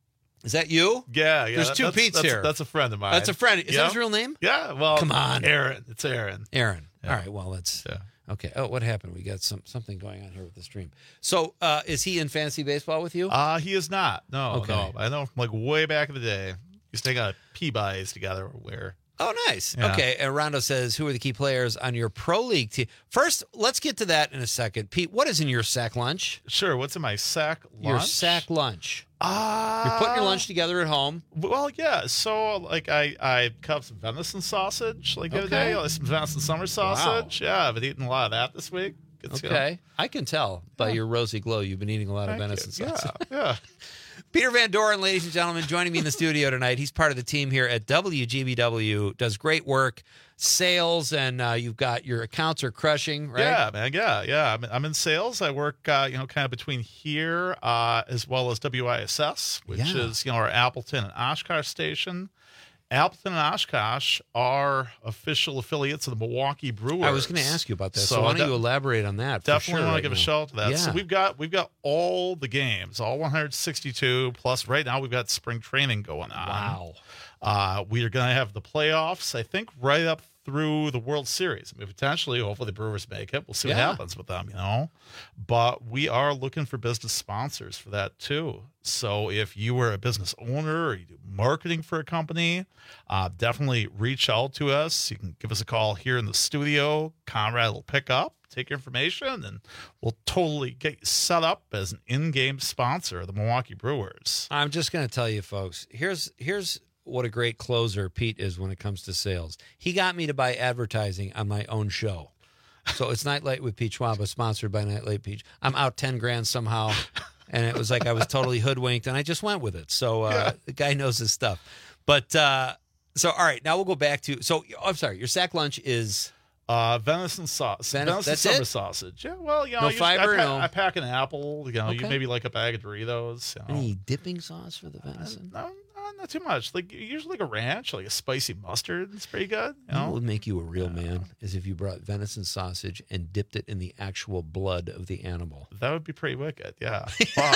Is that you? Yeah, yeah. There's two that's, Pete's that's, here. That's a friend of mine. That's a friend. Is yep. that his real name? Yeah. Well, come on, Aaron. It's Aaron. Aaron. Yeah. All right. Well, let's. Yeah. Okay. Oh, what happened? We got some something going on here with the stream. So, uh, is he in fantasy baseball with you? Uh, he is not. No. Okay. No. I know from like way back in the day. Used to take a P-buys together. Where? Oh, nice. Yeah. Okay. And Rondo says, who are the key players on your pro league team? First, let's get to that in a second. Pete, what is in your sack lunch? Sure. What's in my sack lunch? Your sack lunch. Uh, You're putting your lunch together at home. Well, yeah. So, like, I, I cut up some venison sausage like the other Okay. day. Like some venison summer sausage. Yeah, I've been eating a lot of that this week. It's, Okay. you know, I can tell by your rosy glow you've been eating a lot of Thank venison you. sausage. Yeah, yeah. Peter Van Doren, ladies and gentlemen, joining me in the studio tonight. He's part of the team here at W G B W, does great work, sales, and uh, you've got your accounts are crushing, right? Yeah, man. Yeah, yeah. I'm, I'm in sales. I work, uh, you know, kind of between here uh, as well as W I S S, which Yeah. is, you know, our Appleton and Oshkosh station. Appleton and Oshkosh are official affiliates of the Milwaukee Brewers. I was going to ask you about that. So, So why don't de- you elaborate on that? for Definitely sure want right to give a now. shout out to that. Yeah. So we've got we've got all the games, all one hundred sixty-two plus. Right now we've got spring training going on. Wow. Uh, we are going to have the playoffs, I think, right up through the World Series. I mean, potentially, hopefully the Brewers make it. We'll see what Yeah. happens with them, you know. But we are looking for business sponsors for that too. So if you were a business owner or you do marketing for a company, uh, definitely reach out to us. You can give us a call here in the studio. Conrad will pick up, take your information, and we'll totally get you set up as an in-game sponsor of the Milwaukee Brewers. I'm just going to tell you, folks, here's here's what a great closer Pete is when it comes to sales. He got me to buy advertising on my own show. So it's Nightlight with Pete Schwab, sponsored by Nightlight Pete. I'm out ten grand somehow, and it was like I was totally hoodwinked, and I just went with it. So uh, Yeah. the guy knows his stuff. But uh, so, all right, now we'll go back to, so oh, I'm sorry, your sack lunch is... Uh, venison sauce. Ven- venison that's summer it? sausage. Yeah, well, you know, No usually fiber, I, pack, no- I pack an apple. You know, you Okay. maybe like a bag of Doritos. You know. Any dipping sauce for the venison? No, no, not too much. Like usually like a ranch, like a spicy mustard. It's pretty good. You You know what know, would make you a real man is if you brought venison sausage and dipped it in the actual blood of the animal. that would be pretty wicked. Yeah. Wow.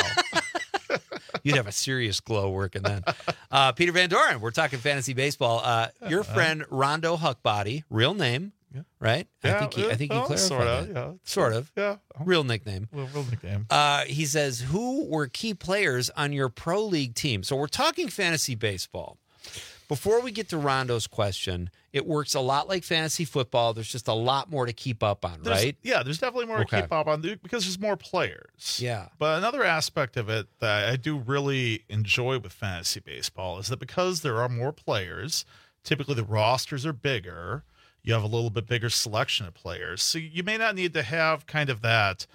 You'd have a serious glow working then. Uh, Peter Van Doren, we're talking fantasy baseball. Uh, your friend Rondo Huckbody, real name, Yeah. right? I Yeah, think he, I think he well, clarified sorta, that. yeah. Sort of. Yeah. Real nickname. Real, real nickname. Uh, he says, who were key players on your pro league team? So we're talking fantasy baseball. Before we get to Rondo's question, it works a lot like fantasy football. There's just a lot more to keep up on, There's- right? Yeah, there's definitely more Okay. to keep up on because there's more players. Yeah. But another aspect of it that I do really enjoy with fantasy baseball is that because there are more players, typically the rosters are bigger. You have a little bit bigger selection of players. So you may not need to have kind of that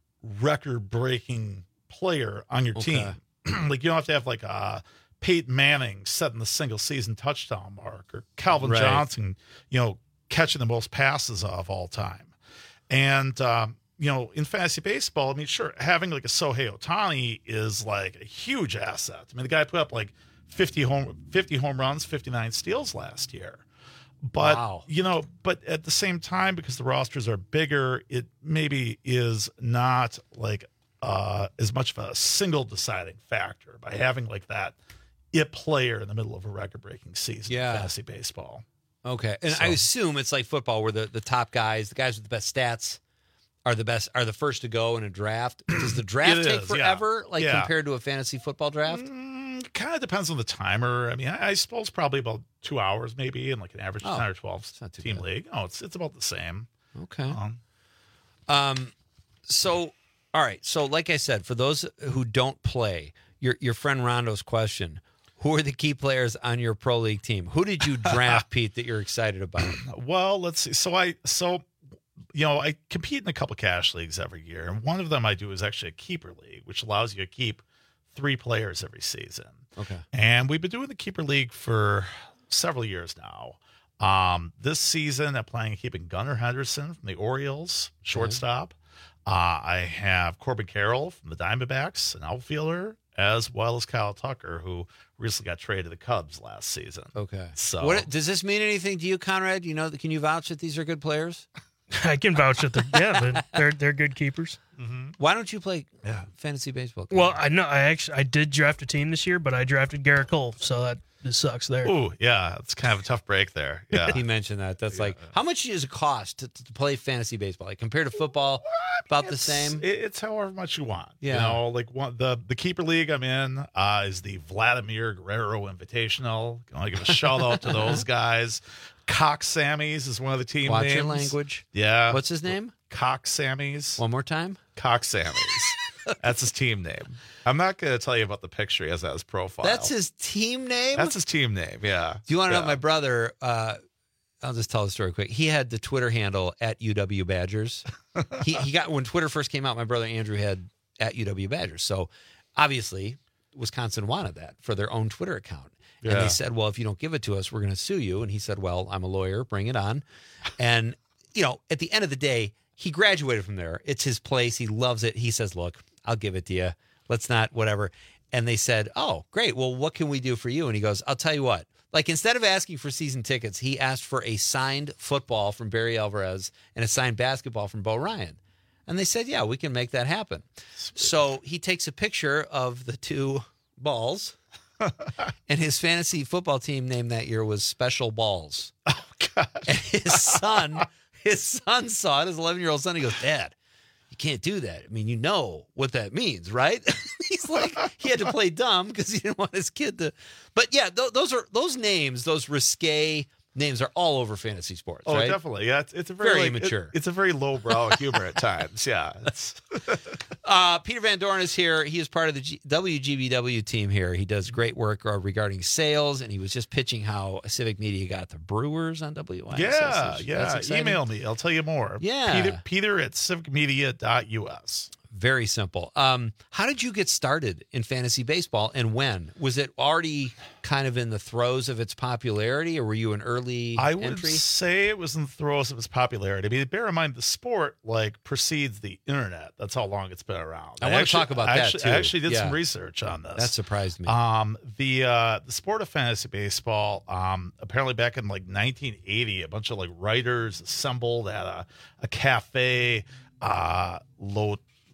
record-breaking player on your Okay. team. Like you don't have to have like a Peyton Manning setting the single season touchdown mark or Calvin Right. Johnson, you know, catching the most passes of all time. And, um, you know, in fantasy baseball, I mean, sure, having like a Shohei Ohtani is like a huge asset. I mean, the guy put up like fifty home, fifty home runs, fifty-nine steals last year. But, Wow. you know, but at the same time, because the rosters are bigger, it maybe is not like uh, as much of a single deciding factor by having like that it player in the middle of a record-breaking season Yeah. of fantasy baseball. Okay, and So- I assume it's like football, where the, the top guys, the guys with the best stats, are the best, are the first to go in a draft. Does the draft It take is, yeah. forever, like Yeah. compared to a fantasy football draft? Mm, kind of depends on the timer. I mean, I, I suppose probably about two hours, maybe, in like an average Oh, ten or twelve not too team bad. league. Oh, it's it's about the same. Okay. Um, Um, so, all right. So, like I said, for those who don't play, your your friend Rondo's question: who are the key players on your pro league team? Who did you draft, Pete, that you're excited about? Well, let's see. So I so you know I compete in a couple cash leagues every year, and one of them I do is actually a keeper league, which allows you to keep three players every season. Okay. And we've been doing the keeper league for several years now. Um, this season, I'm planning on keeping Gunnar Henderson from the Orioles, shortstop. Uh, I have Corbin Carroll from the Diamondbacks, an outfielder, as well as Kyle Tucker, who recently got traded to the Cubs last season. Okay. So What does this mean anything to you, Conrad? You know, can you vouch that these are good players? I can vouch that they're yeah, they're they're, they're good keepers. Why don't you play fantasy baseball? Well, I know I actually I did draft a team this year, but I drafted Garrett Cole, so that just sucks there. Ooh, yeah, it's kind of a tough break there. Yeah. He mentioned that. That's like, how much does it cost to, to play fantasy baseball? Like compared to football, about the same. It- It's however much you want. Yeah. You know, like one, the the keeper league I'm in uh, is the Vladimir Guerrero Invitational. I want to give a shout out to those guys. Cox Sammies is one of the team Watch names. your language. Yeah. What's his name? Cox Sammies. One more time. Cox Sammies. That's his team name. I'm not going to tell you about the picture he has at his profile. That's his team name? That's his team name. Yeah. Do you want to yeah. know my brother? Uh, I'll just tell the story quick. He had the Twitter handle at U W Badgers. he he got when Twitter first came out. My brother Andrew had at U W Badgers. So obviously, Wisconsin wanted that for their own Twitter account. And Yeah. they said, "Well, if you don't give it to us, we're going to sue you." And he said, "Well, I'm a lawyer. Bring it on." And you know, at the end of the day, he graduated from there. It's his place. He loves it. He says, "Look, I'll give it to you. Let's not whatever." And they said, "Oh, great. Well, what can we do for you?" And he goes, "I'll tell you what. Like, instead of asking for season tickets, he asked for a signed football from Barry Alvarez and a signed basketball from Bo Ryan." And they said, "Yeah, we can make that happen." So he takes a picture of the two balls, and his fantasy football team name that year was Special Balls. Oh, God. And his son, his son saw it, his eleven-year-old son. He goes, "Dad, you can't do that. I mean, you know what that means, right?" He's like, he had to play dumb because he didn't want his kid to. But yeah, th- those are those names, those risque names are all over fantasy sports. Oh, right? definitely. Yeah, it's, it's a very, Very like, immature. it- it's a very lowbrow humor at times. Yeah. It's, Uh, Peter Van Dorn is here. He is part of the G- W G B W team here. He does great work uh, regarding sales, and he was just pitching how Civic Media got the Brewers on W I S S. yeah, That's yeah. exciting. Email me. I'll tell you more. Yeah. Peter, Peter at civic media dot U S. Very simple. Um, how did you get started in fantasy baseball, and when? Was it already kind of in the throes of its popularity, or were you an early I would entry? say it was in the throes of its popularity. I mean, bear in mind the sport like precedes the internet. That's how long it's been around. I wanna actually- talk about I that, actually, too. I actually did Yeah. some research on this. That surprised me. Um, the uh, the sport of fantasy baseball. Um, apparently back in like nineteen eighty, a bunch of like writers assembled at a a cafe. Uh, Lo-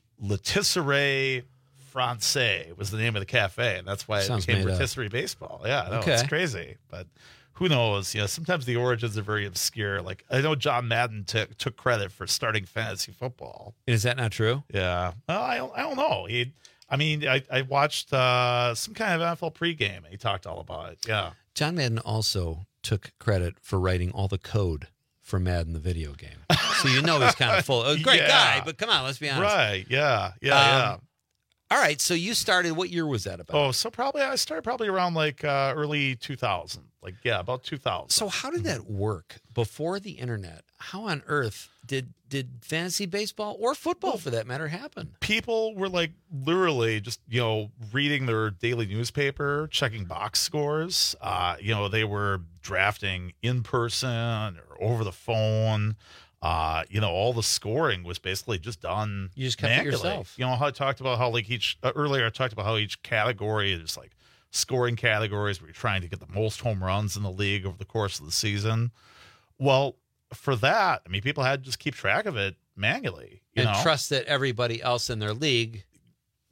Latisserie Francais was the name of the cafe, and that's why it Sounds became made up. Rotisserie Baseball. Yeah, no, Okay. it's crazy, but who knows? You know, sometimes the origins are very obscure. Like I know John Madden took took credit for starting fantasy football. Is that not true? Yeah, well, I don't, I don't know. He, I mean, I, I watched uh, some kind of N F L pregame, and he talked all about it. Yeah, John Madden also took credit for writing all the code for Madden, the video game. So you know he's kind of full. A great Yeah. guy, but come on, let's be honest. right. Yeah, yeah, Um, yeah. All right, so you started, what year was that about? Oh, so probably I started probably around like uh, early two thousand. Like yeah, about two thousand. So how did that work before the internet? How on earth did did fantasy baseball or football, for that matter, happen? People were like literally just you know reading their daily newspaper, checking box scores. Uh, you know they were drafting in person or over the phone. Uh, you know all the scoring was basically just done. You just kept it manually. yourself. You know how I talked about how like each uh, earlier I talked about how each category is like scoring categories where you're trying to get the most home runs in the league over the course of the season. Well, for that, I mean, people had to just keep track of it manually. You And know? trust that everybody else in their league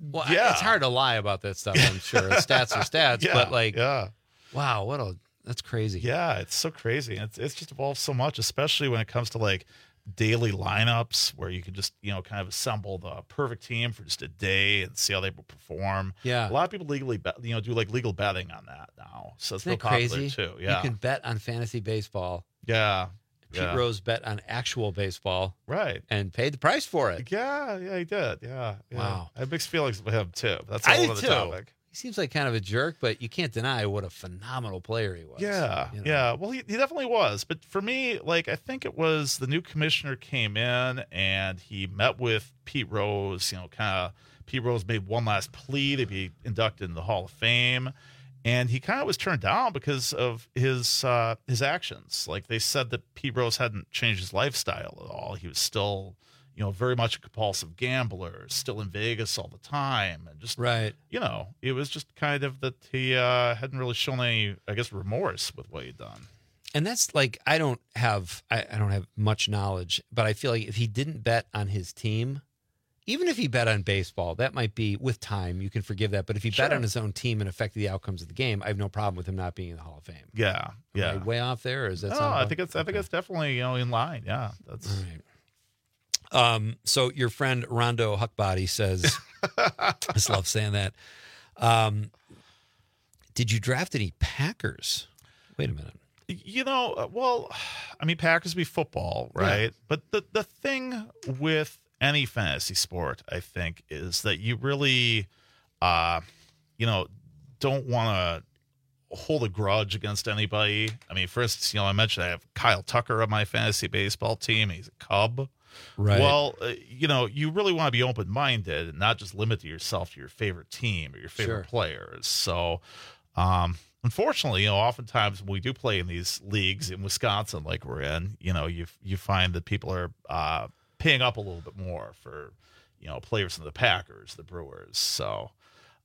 Well, yeah. it's hard to lie about that stuff, I'm sure. Stats are stats, Yeah, but like, yeah. wow, what a that's crazy. Yeah, it's so crazy. It's it's just evolved so much, especially when it comes to like daily lineups where you can just, you know, kind of assemble the perfect team for just a day and see how they perform. Yeah. A lot of people legally, bet, you know, do like legal betting on that now. So it's Isn't real that popular crazy? too. Yeah. You can bet on fantasy baseball. Yeah. Pete yeah. Rose bet on actual baseball. Right. And paid the price for it. Yeah, yeah, he did. Yeah. yeah. Wow. I have mixed feelings with him too. That's a I whole do other too. topic. He seems like kind of a jerk, but you can't deny what a phenomenal player he was. Yeah, you know? yeah. Well, he, he definitely was. But for me, like, I think it was the new commissioner came in and he met with Pete Rose. You know, kind of Pete Rose made one last plea to be inducted in the Hall of Fame, and he kind of was turned down because of his uh, his actions. Like they said that Pete Rose hadn't changed his lifestyle at all. He was still, you know, very much a compulsive gambler, still in Vegas all the time, and just right. You know, it was just kind of that he uh, hadn't really shown any, I guess, remorse with what he'd done. And that's like I don't have I, I don't have much knowledge, but I feel like if he didn't bet on his team, even if he bet on baseball, that might be with time you can forgive that. But if he Sure. bet on his own team and affected the outcomes of the game, I have no problem with him not being in the Hall of Fame. Yeah, yeah. Am I way off there, or is that? No, sound I about- think it's I think it's definitely, you know, in line. Yeah, that's. All right. Um, so your friend Rondo Huckbody says, I just love saying that. Um, did you draft any Packers? Wait a minute. You know, uh, well, I mean, Packers be football, right? Yeah. But the the thing with any fantasy sport, I think, is that you really, uh, you know, don't want to hold a grudge against anybody. I mean, for instance, you know, I mentioned I have Kyle Tucker on my fantasy baseball team. He's a Cub. Right. Well, uh, you know, you really want to be open-minded and not just limit yourself to your favorite team or your favorite Sure. players. So, um, unfortunately, you know, oftentimes when we do play in these leagues in Wisconsin, like we're in, you know, you you find that people are uh, paying up a little bit more for, you know, players in the Packers, the Brewers. So,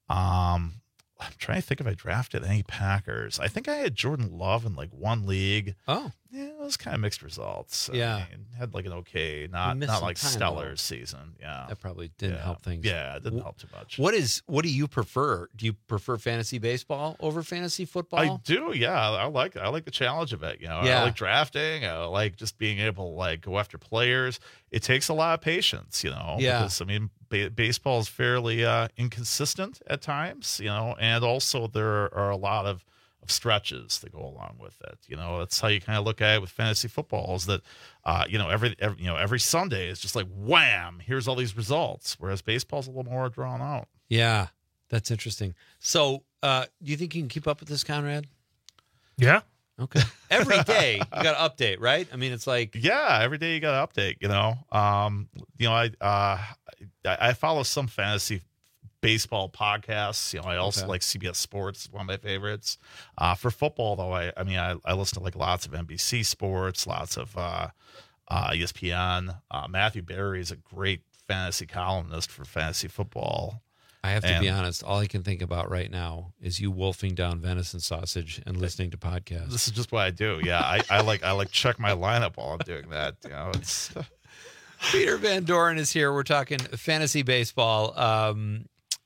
um, I'm trying to think if I drafted any Packers. I think I had Jordan Love in like one league. Oh, yeah, it was kind of mixed results. Yeah. I mean, had like an okay, not missed not some like time, stellar though. season. Yeah, That probably didn't Yeah. help things. Yeah, it didn't Wh- help too much. What is what do you prefer? Do you prefer fantasy baseball over fantasy football? I do, yeah. I like I like the challenge of it. You know, Yeah. I like drafting. I like just being able to like go after players. It takes a lot of patience, you know. Yeah. Because I mean, ba- baseball is fairly uh, inconsistent at times, you know, and also there are a lot of, of stretches that go along with it. You know, that's how you kind of look at it with fantasy football. Is that, uh, you know, every, every you know every Sunday is just like wham, here's all these results. Whereas baseball's a little more drawn out. Yeah, that's interesting. So, uh, do you think you can keep up with this, Conrad? Yeah. Okay. Every day you got to update, right? I mean, it's like Yeah, every day you got to update. You know, um, you know, I uh, I, I follow some fantasy baseball podcasts. You know, I also Okay. like C B S Sports, one of my favorites. Uh, for football, though, I I mean, I, I listen to like lots of N B C Sports, lots of uh, uh, E S P N. Uh, Matthew Berry is a great fantasy columnist for fantasy football. I have to And- be honest. All I can think about right now is you wolfing down venison sausage and listening to podcasts. This is just what I do. Yeah, I, I like I like check my lineup while I'm doing that. You know, it's. Peter Van Doren is here. We're talking fantasy baseball. Um,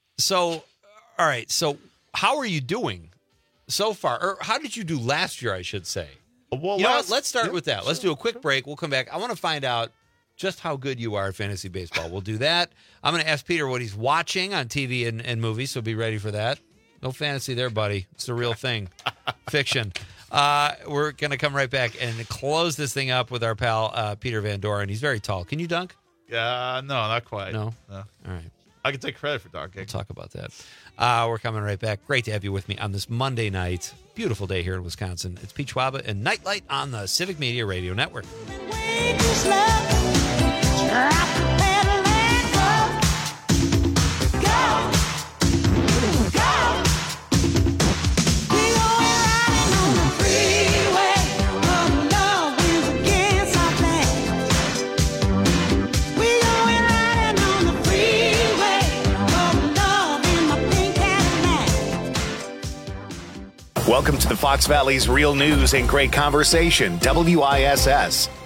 so, all right. So, how are you doing so far? Or how did you do last year, I should say? Well, you know last- what? Let's start yeah, with that. Let's do a quick break. We'll come back. I want to find out just how good you are at fantasy baseball. We'll do that. I'm going to ask Peter what he's watching on T V and, and movies, so be ready for that. No fantasy there, buddy. It's the real thing. Fiction. Uh, we're going to come right back and close this thing up with our pal, uh, Peter Van Doren. He's very tall. Can you dunk? Yeah, no, not quite. No? no. All right. I can take credit for dunking. We'll talk about that. Uh, we're coming right back. Great to have you with me on this Monday night. Beautiful day here in Wisconsin. It's Pete Schwaba and Nightlight on the Civic Media Radio Network. Welcome to the Fox Valley's Real News and Great Conversation, W I S S.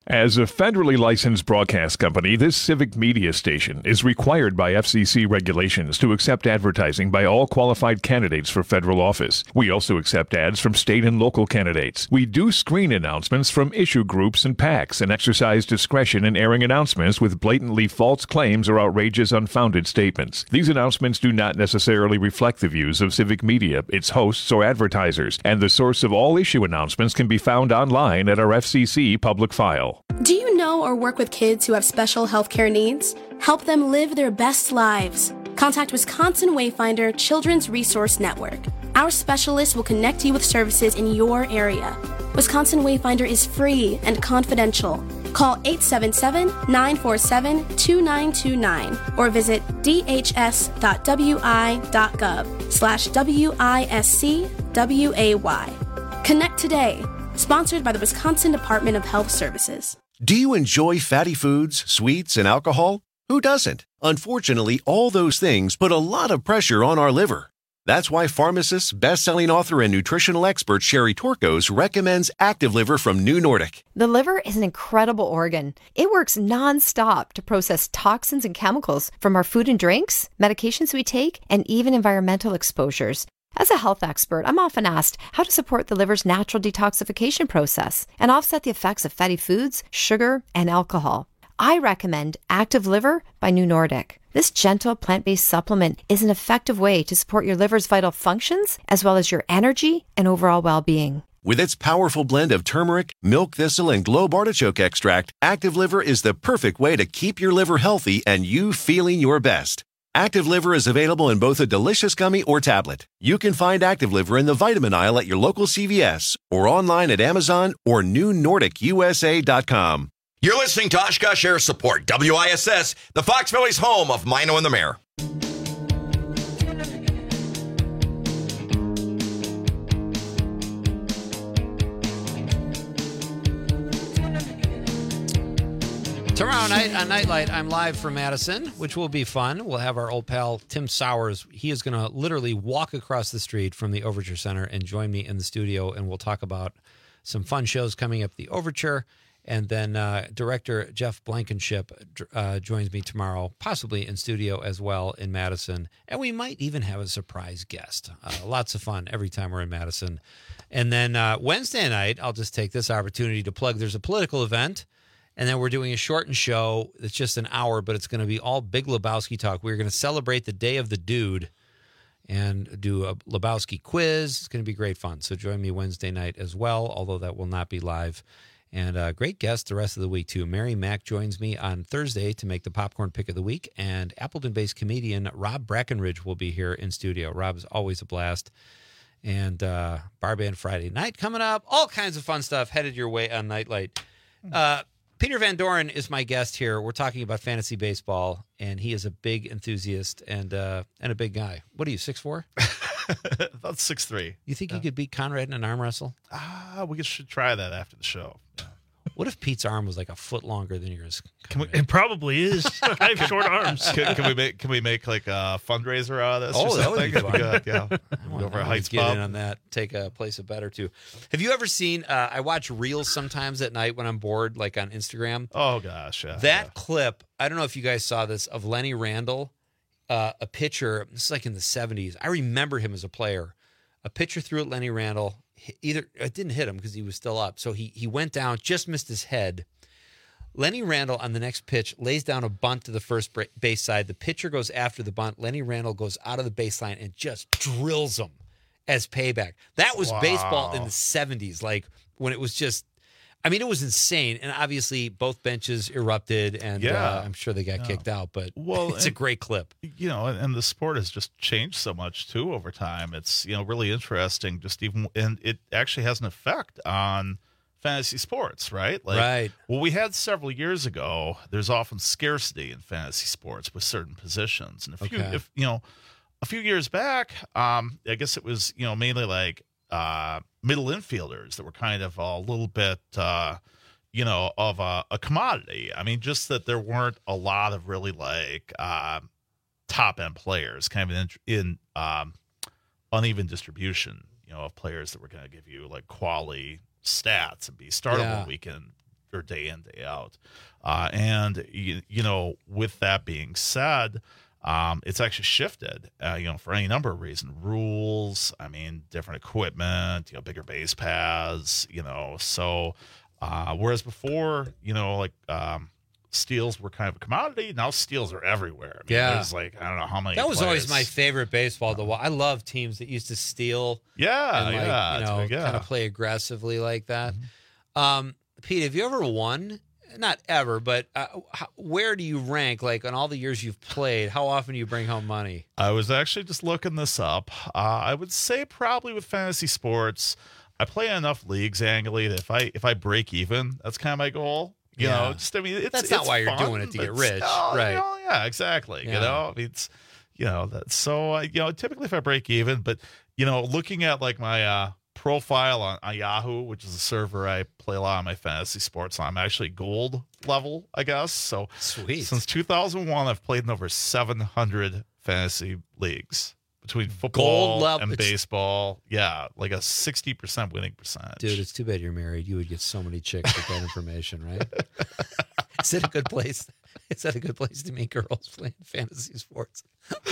As a federally licensed broadcast company, this civic media station is required by F C C regulations to accept advertising by all qualified candidates for federal office. We also accept ads from state and local candidates. We do screen announcements from issue groups and PACs and exercise discretion in airing announcements with blatantly false claims or outrageous unfounded statements. These announcements do not necessarily reflect the views of civic media, its hosts, or advertisers, and the source of all issue announcements can be found online at our F C C public file. Do you know or work with kids who have special healthcare needs? Help them live their best lives. Contact Wisconsin Wayfinder Children's Resource Network. Our specialists will connect you with services in your area. Wisconsin Wayfinder is free and confidential. Call eight seven seven, nine four seven, two nine two nine or visit d h s dot w i dot gov slash W I S C W A Y. Connect today. Sponsored by the Wisconsin Department of Health Services. Do you enjoy fatty foods, sweets, and alcohol? Who doesn't? Unfortunately, all those things put a lot of pressure on our liver. That's why pharmacist, best-selling author, and nutritional expert Sherry Torkos recommends Active Liver from New Nordic. The liver is an incredible organ. It works nonstop to process toxins and chemicals from our food and drinks, medications we take, and even environmental exposures. As a health expert, I'm often asked how to support the liver's natural detoxification process and offset the effects of fatty foods, sugar, and alcohol. I recommend Active Liver by New Nordic. This gentle plant-based supplement is an effective way to support your liver's vital functions as well as your energy and overall well-being. With its powerful blend of turmeric, milk thistle, and globe artichoke extract, Active Liver is the perfect way to keep your liver healthy and you feeling your best. Active Liver is available in both a delicious gummy or tablet. You can find Active Liver in the vitamin aisle at your local C V S or online at Amazon or new nordic U S A dot com. You're listening to Oshkosh Air Support, W I S S, the Fox Valley's home of Mino and the Mayor. Tomorrow night on Nightlight, I'm live from Madison, which will be fun. We'll have our old pal Tim Sowers. He is going to literally walk across the street from the Overture Center and join me in the studio, and we'll talk about some fun shows coming up at the Overture. And then uh, director Jeff Blankenship uh, joins me tomorrow, possibly in studio as well in Madison. And we might even have a surprise guest. Uh, lots of fun every time we're in Madison. And then uh, Wednesday night, I'll just take this opportunity to plug. There's a political event. And then we're doing a shortened show. It's just an hour, but it's going to be all Big Lebowski talk. We're going to celebrate the Day of the Dude and do a Lebowski quiz. It's going to be great fun. So join me Wednesday night as well, although that will not be live. And a great guest the rest of the week, too. Mary Mack joins me on Thursday to make the popcorn pick of the week. And Appleton-based comedian Rob Brackenridge will be here in studio. Rob's always a blast. And uh, Bar Band Friday night coming up. All kinds of fun stuff headed your way on Nightlight. Uh Peter Van Doren is my guest here. We're talking about fantasy baseball, and he is a big enthusiast and uh, and a big guy. What are you, six foot four? About six foot three. You think yeah. you could beat Conrad in an arm wrestle? Ah, we should try that after the show. Yeah. What if Pete's arm was like a foot longer than yours? Can we, it probably is. I have short arms. Can, can we make Can we make like a fundraiser out of this? Oh, or that would be fun. Good, yeah. I want, Go over I Heights get Pub. in on that. Take a place of better too. Have you ever seen? Uh, I watch reels sometimes at night when I'm bored, like on Instagram. Oh gosh, yeah. That yeah. clip. I don't know if you guys saw this of Lenny Randle, uh, a pitcher. This is like in the seventies. I remember him as a player. A pitcher threw at Lenny Randle. Either it didn't hit him because he was still up, so he he went down, just missed his head. Lenny Randle on the next pitch lays down a bunt to the first base side. The pitcher goes after the bunt. Lenny Randle goes out of the baseline and just drills him as payback. That was wow. baseball in the seventies, like when it was just, I mean, it was insane. And obviously both benches erupted, and yeah. uh, I'm sure they got yeah. kicked out, but well, it's and, a great clip. You know, and, and the sport has just changed so much, too, over time. It's, you know, really interesting, just even, and it actually has an effect on fantasy sports, right? Like, right. Well, we had several years ago, there's often scarcity in fantasy sports with certain positions. And a few, Okay. if you know, a few years back, um, I guess it was, you know, mainly like uh, middle infielders that were kind of a little bit, uh, you know, of a, a commodity. I mean, just that there weren't a lot of really like uh, top end players, kind of in, in um, uneven distribution, you know, of players that were going to give you like quality stats and be startable Yeah. week in, or day in, day out. Uh, and, you, you know, with that being said, um, it's actually shifted, uh, you know, for any number of reasons. Rules, I mean, different equipment, you know, bigger base paths, you know. So, uh, whereas before, you know, like um, steals were kind of a commodity, now steals are everywhere. I mean, Yeah. There's like, I don't know how many That was plays. always my favorite baseball. The I love teams that used to steal. Yeah, and like, yeah, you it's know, big, yeah. kind of play aggressively like that. Mm-hmm. Um, Pete, have you ever won? Not ever, but uh, how, where do you rank? Like on all the years you've played, how often do you bring home money? I was actually just looking this up. Uh, I would say probably with fantasy sports, I play in enough leagues annually that if I if I break even, that's kind of my goal. You Yeah. know, just I mean, it's That's it's not why you're fun, doing it, to but get rich, still, right. You know, yeah, exactly. Yeah. You know, I mean, it's you know that. So uh, you know, typically if I break even, but you know, looking at like my uh, profile on, on Yahoo, which is a server I play a lot of my fantasy sports on, I'm actually gold level, I guess. So Sweet. Since two thousand one, I've played in over seven hundred fantasy leagues. Between football Gold level- and it's- baseball, yeah, like a sixty percent winning percentage. Dude, it's too bad you're married. You would get so many chicks with that information, right? Is it a good place? Is that a good place to meet girls playing fantasy sports?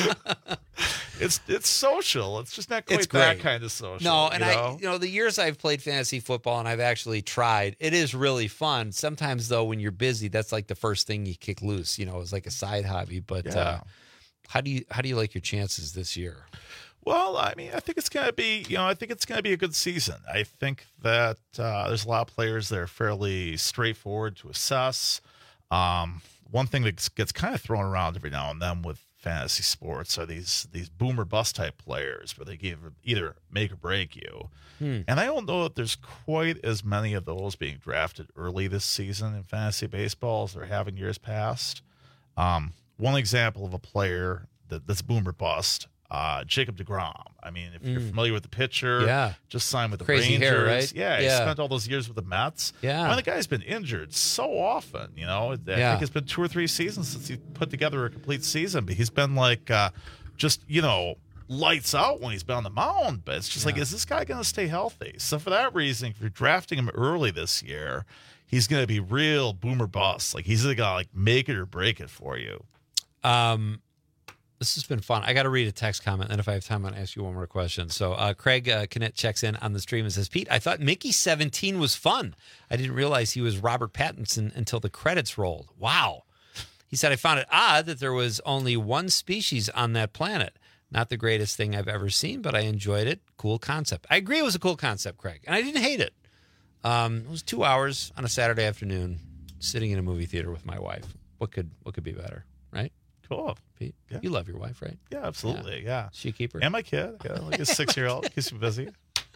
it's it's social. It's just not quite It's that great. kind of social. No, and you I, know? you know, the years I've played fantasy football and I've actually tried, it is really fun. Sometimes though, when you're busy, that's like the first thing you kick loose. You know, it's like a side hobby. But Yeah. uh, how do you how do you like your chances this year? Well, I mean, I think it's going to be, you know, I think it's going to be a good season. I think that uh, there's a lot of players that are fairly straightforward to assess. Um, one thing that gets kind of thrown around every now and then with fantasy sports are these these boomer bust type players where they give either make or break you. Hmm. And I don't know that there's quite as many of those being drafted early this season in fantasy baseball as there have in years past. Um, one example of a player that, that's boomer bust. Uh, Jacob deGrom. I mean, if you're Mm. familiar with the pitcher, Yeah. just signed with the Crazy Rangers. hair, right? Yeah, he Yeah. spent all those years with the Mets. Yeah. I mean, the guy's been injured so often. You know, I Yeah. think it's been two or three seasons since he put together a complete season. But he's been like, uh, just you know, lights out when he's been on the mound. But it's just like, Yeah. is this guy going to stay healthy? So for that reason, if you're drafting him early this year, he's going to be real boomer bust. Like he's either going to like make it or break it for you. Um, this has been fun. I got to read a text comment, and if I have time, I'm going to ask you one more question. So uh, Craig uh, Kinnett checks in on the stream and says, Pete, I thought Mickey seventeen was fun. I didn't realize he was Robert Pattinson until the credits rolled. Wow. He said, I found it odd that there was only one species on that planet. Not the greatest thing I've ever seen, but I enjoyed it. Cool concept. I agree it was a cool concept, Craig, and I didn't hate it. Um, it was two hours on a Saturday afternoon sitting in a movie theater with my wife. What could what could be better, right? Cool. Pete, Yeah. you love your wife, right? Yeah, absolutely. Yeah. She a keeper? And my kid. I got like a six year old. Keeps me busy.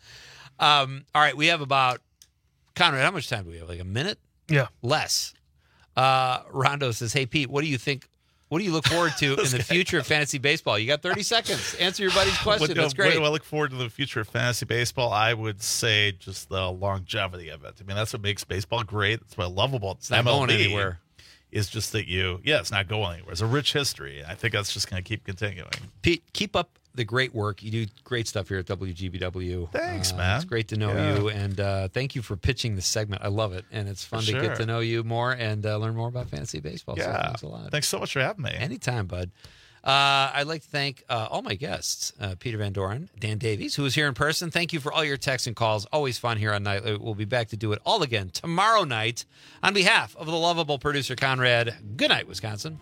Um, all right, we have about, Conrad, how much time do we have? Like a minute? Yeah. Less. Uh, Rondo says, hey, Pete, what do you think? What do you look forward to in the future of fantasy baseball? You got thirty seconds. Answer your buddy's question. What, That's what great. do I look forward to the future of fantasy baseball? I would say just the longevity of it. I mean, that's what makes baseball great. That's what I love about It's not M L B. going anywhere. Is just that you, yeah, it's not going anywhere. It's a rich history. I think that's just going to keep continuing. Pete, keep up the great work. You do great stuff here at W G B W. Thanks, Uh, man. It's great to know Yeah. you, and uh, thank you for pitching this segment. I love it, and it's fun For to sure. get to know you more and uh, learn more about fantasy baseball. So Yeah. thanks a lot. Thanks so much for having me. Anytime, bud. Uh, I'd like to thank uh, all my guests, uh, Peter Van Doren, Dan Davies, who was here in person. Thank you for all your texts and calls. Always fun here on Nightly. We'll be back to do it all again tomorrow night. On behalf of the lovable producer, Conrad, good night, Wisconsin.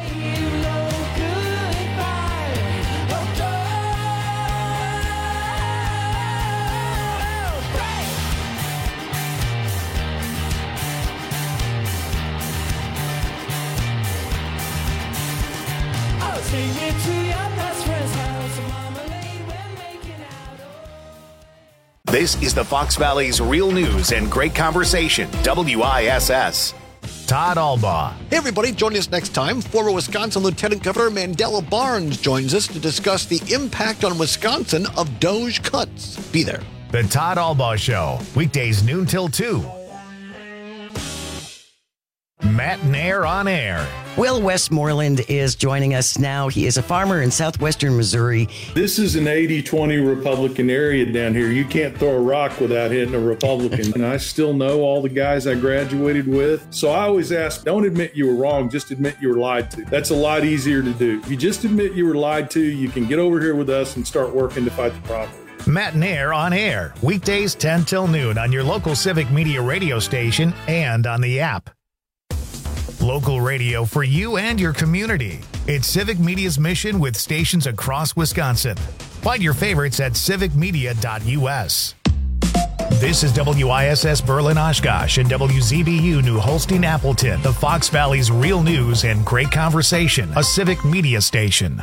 This is the Fox Valley's real news and great conversation, W I S S. Todd Albaugh. Hey, everybody, join us next time. Former Wisconsin Lieutenant Governor Mandela Barnes joins us to discuss the impact on Wisconsin of Doge cuts. Be there. The Todd Albaugh Show, weekdays noon till two. Matt Nair on Air. Will Westmoreland is joining us now. He is a farmer in southwestern Missouri. This is an eighty twenty Republican area down here. You can't throw a rock without hitting a Republican. And I still know all the guys I graduated with. So I always ask, don't admit you were wrong, just admit you were lied to. That's a lot easier to do. If you just admit you were lied to, you can get over here with us and start working to fight the problem. Matt Nair on Air, weekdays ten till noon on your local Civic Media radio station and on the app. Local radio for you and your community. It's Civic Media's mission with stations across Wisconsin. Find your favorites at civic media dot u s. This is W I S S Berlin Oshkosh and W Z B U New Holstein Appleton, the Fox Valley's real news and great conversation, a Civic Media station.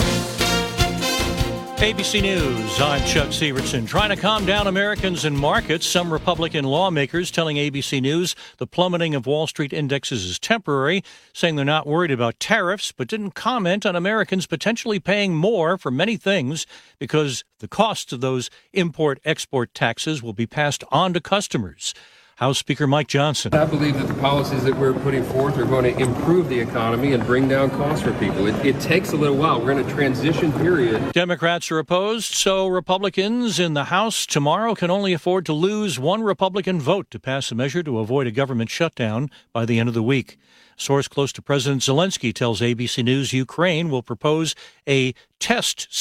A B C News, I'm Chuck Severson. Trying to calm down Americans and markets, some Republican lawmakers telling A B C News the plummeting of Wall Street indexes is temporary, saying they're not worried about tariffs, but didn't comment on Americans potentially paying more for many things because the cost of those import-export taxes will be passed on to customers. House Speaker Mike Johnson. I believe that the policies that we're putting forth are going to improve the economy and bring down costs for people. It, it takes a little while. We're in a transition period. Democrats are opposed, so Republicans in the House tomorrow can only afford to lose one Republican vote to pass a measure to avoid a government shutdown by the end of the week. Source close to President Zelensky tells A B C News Ukraine will propose a test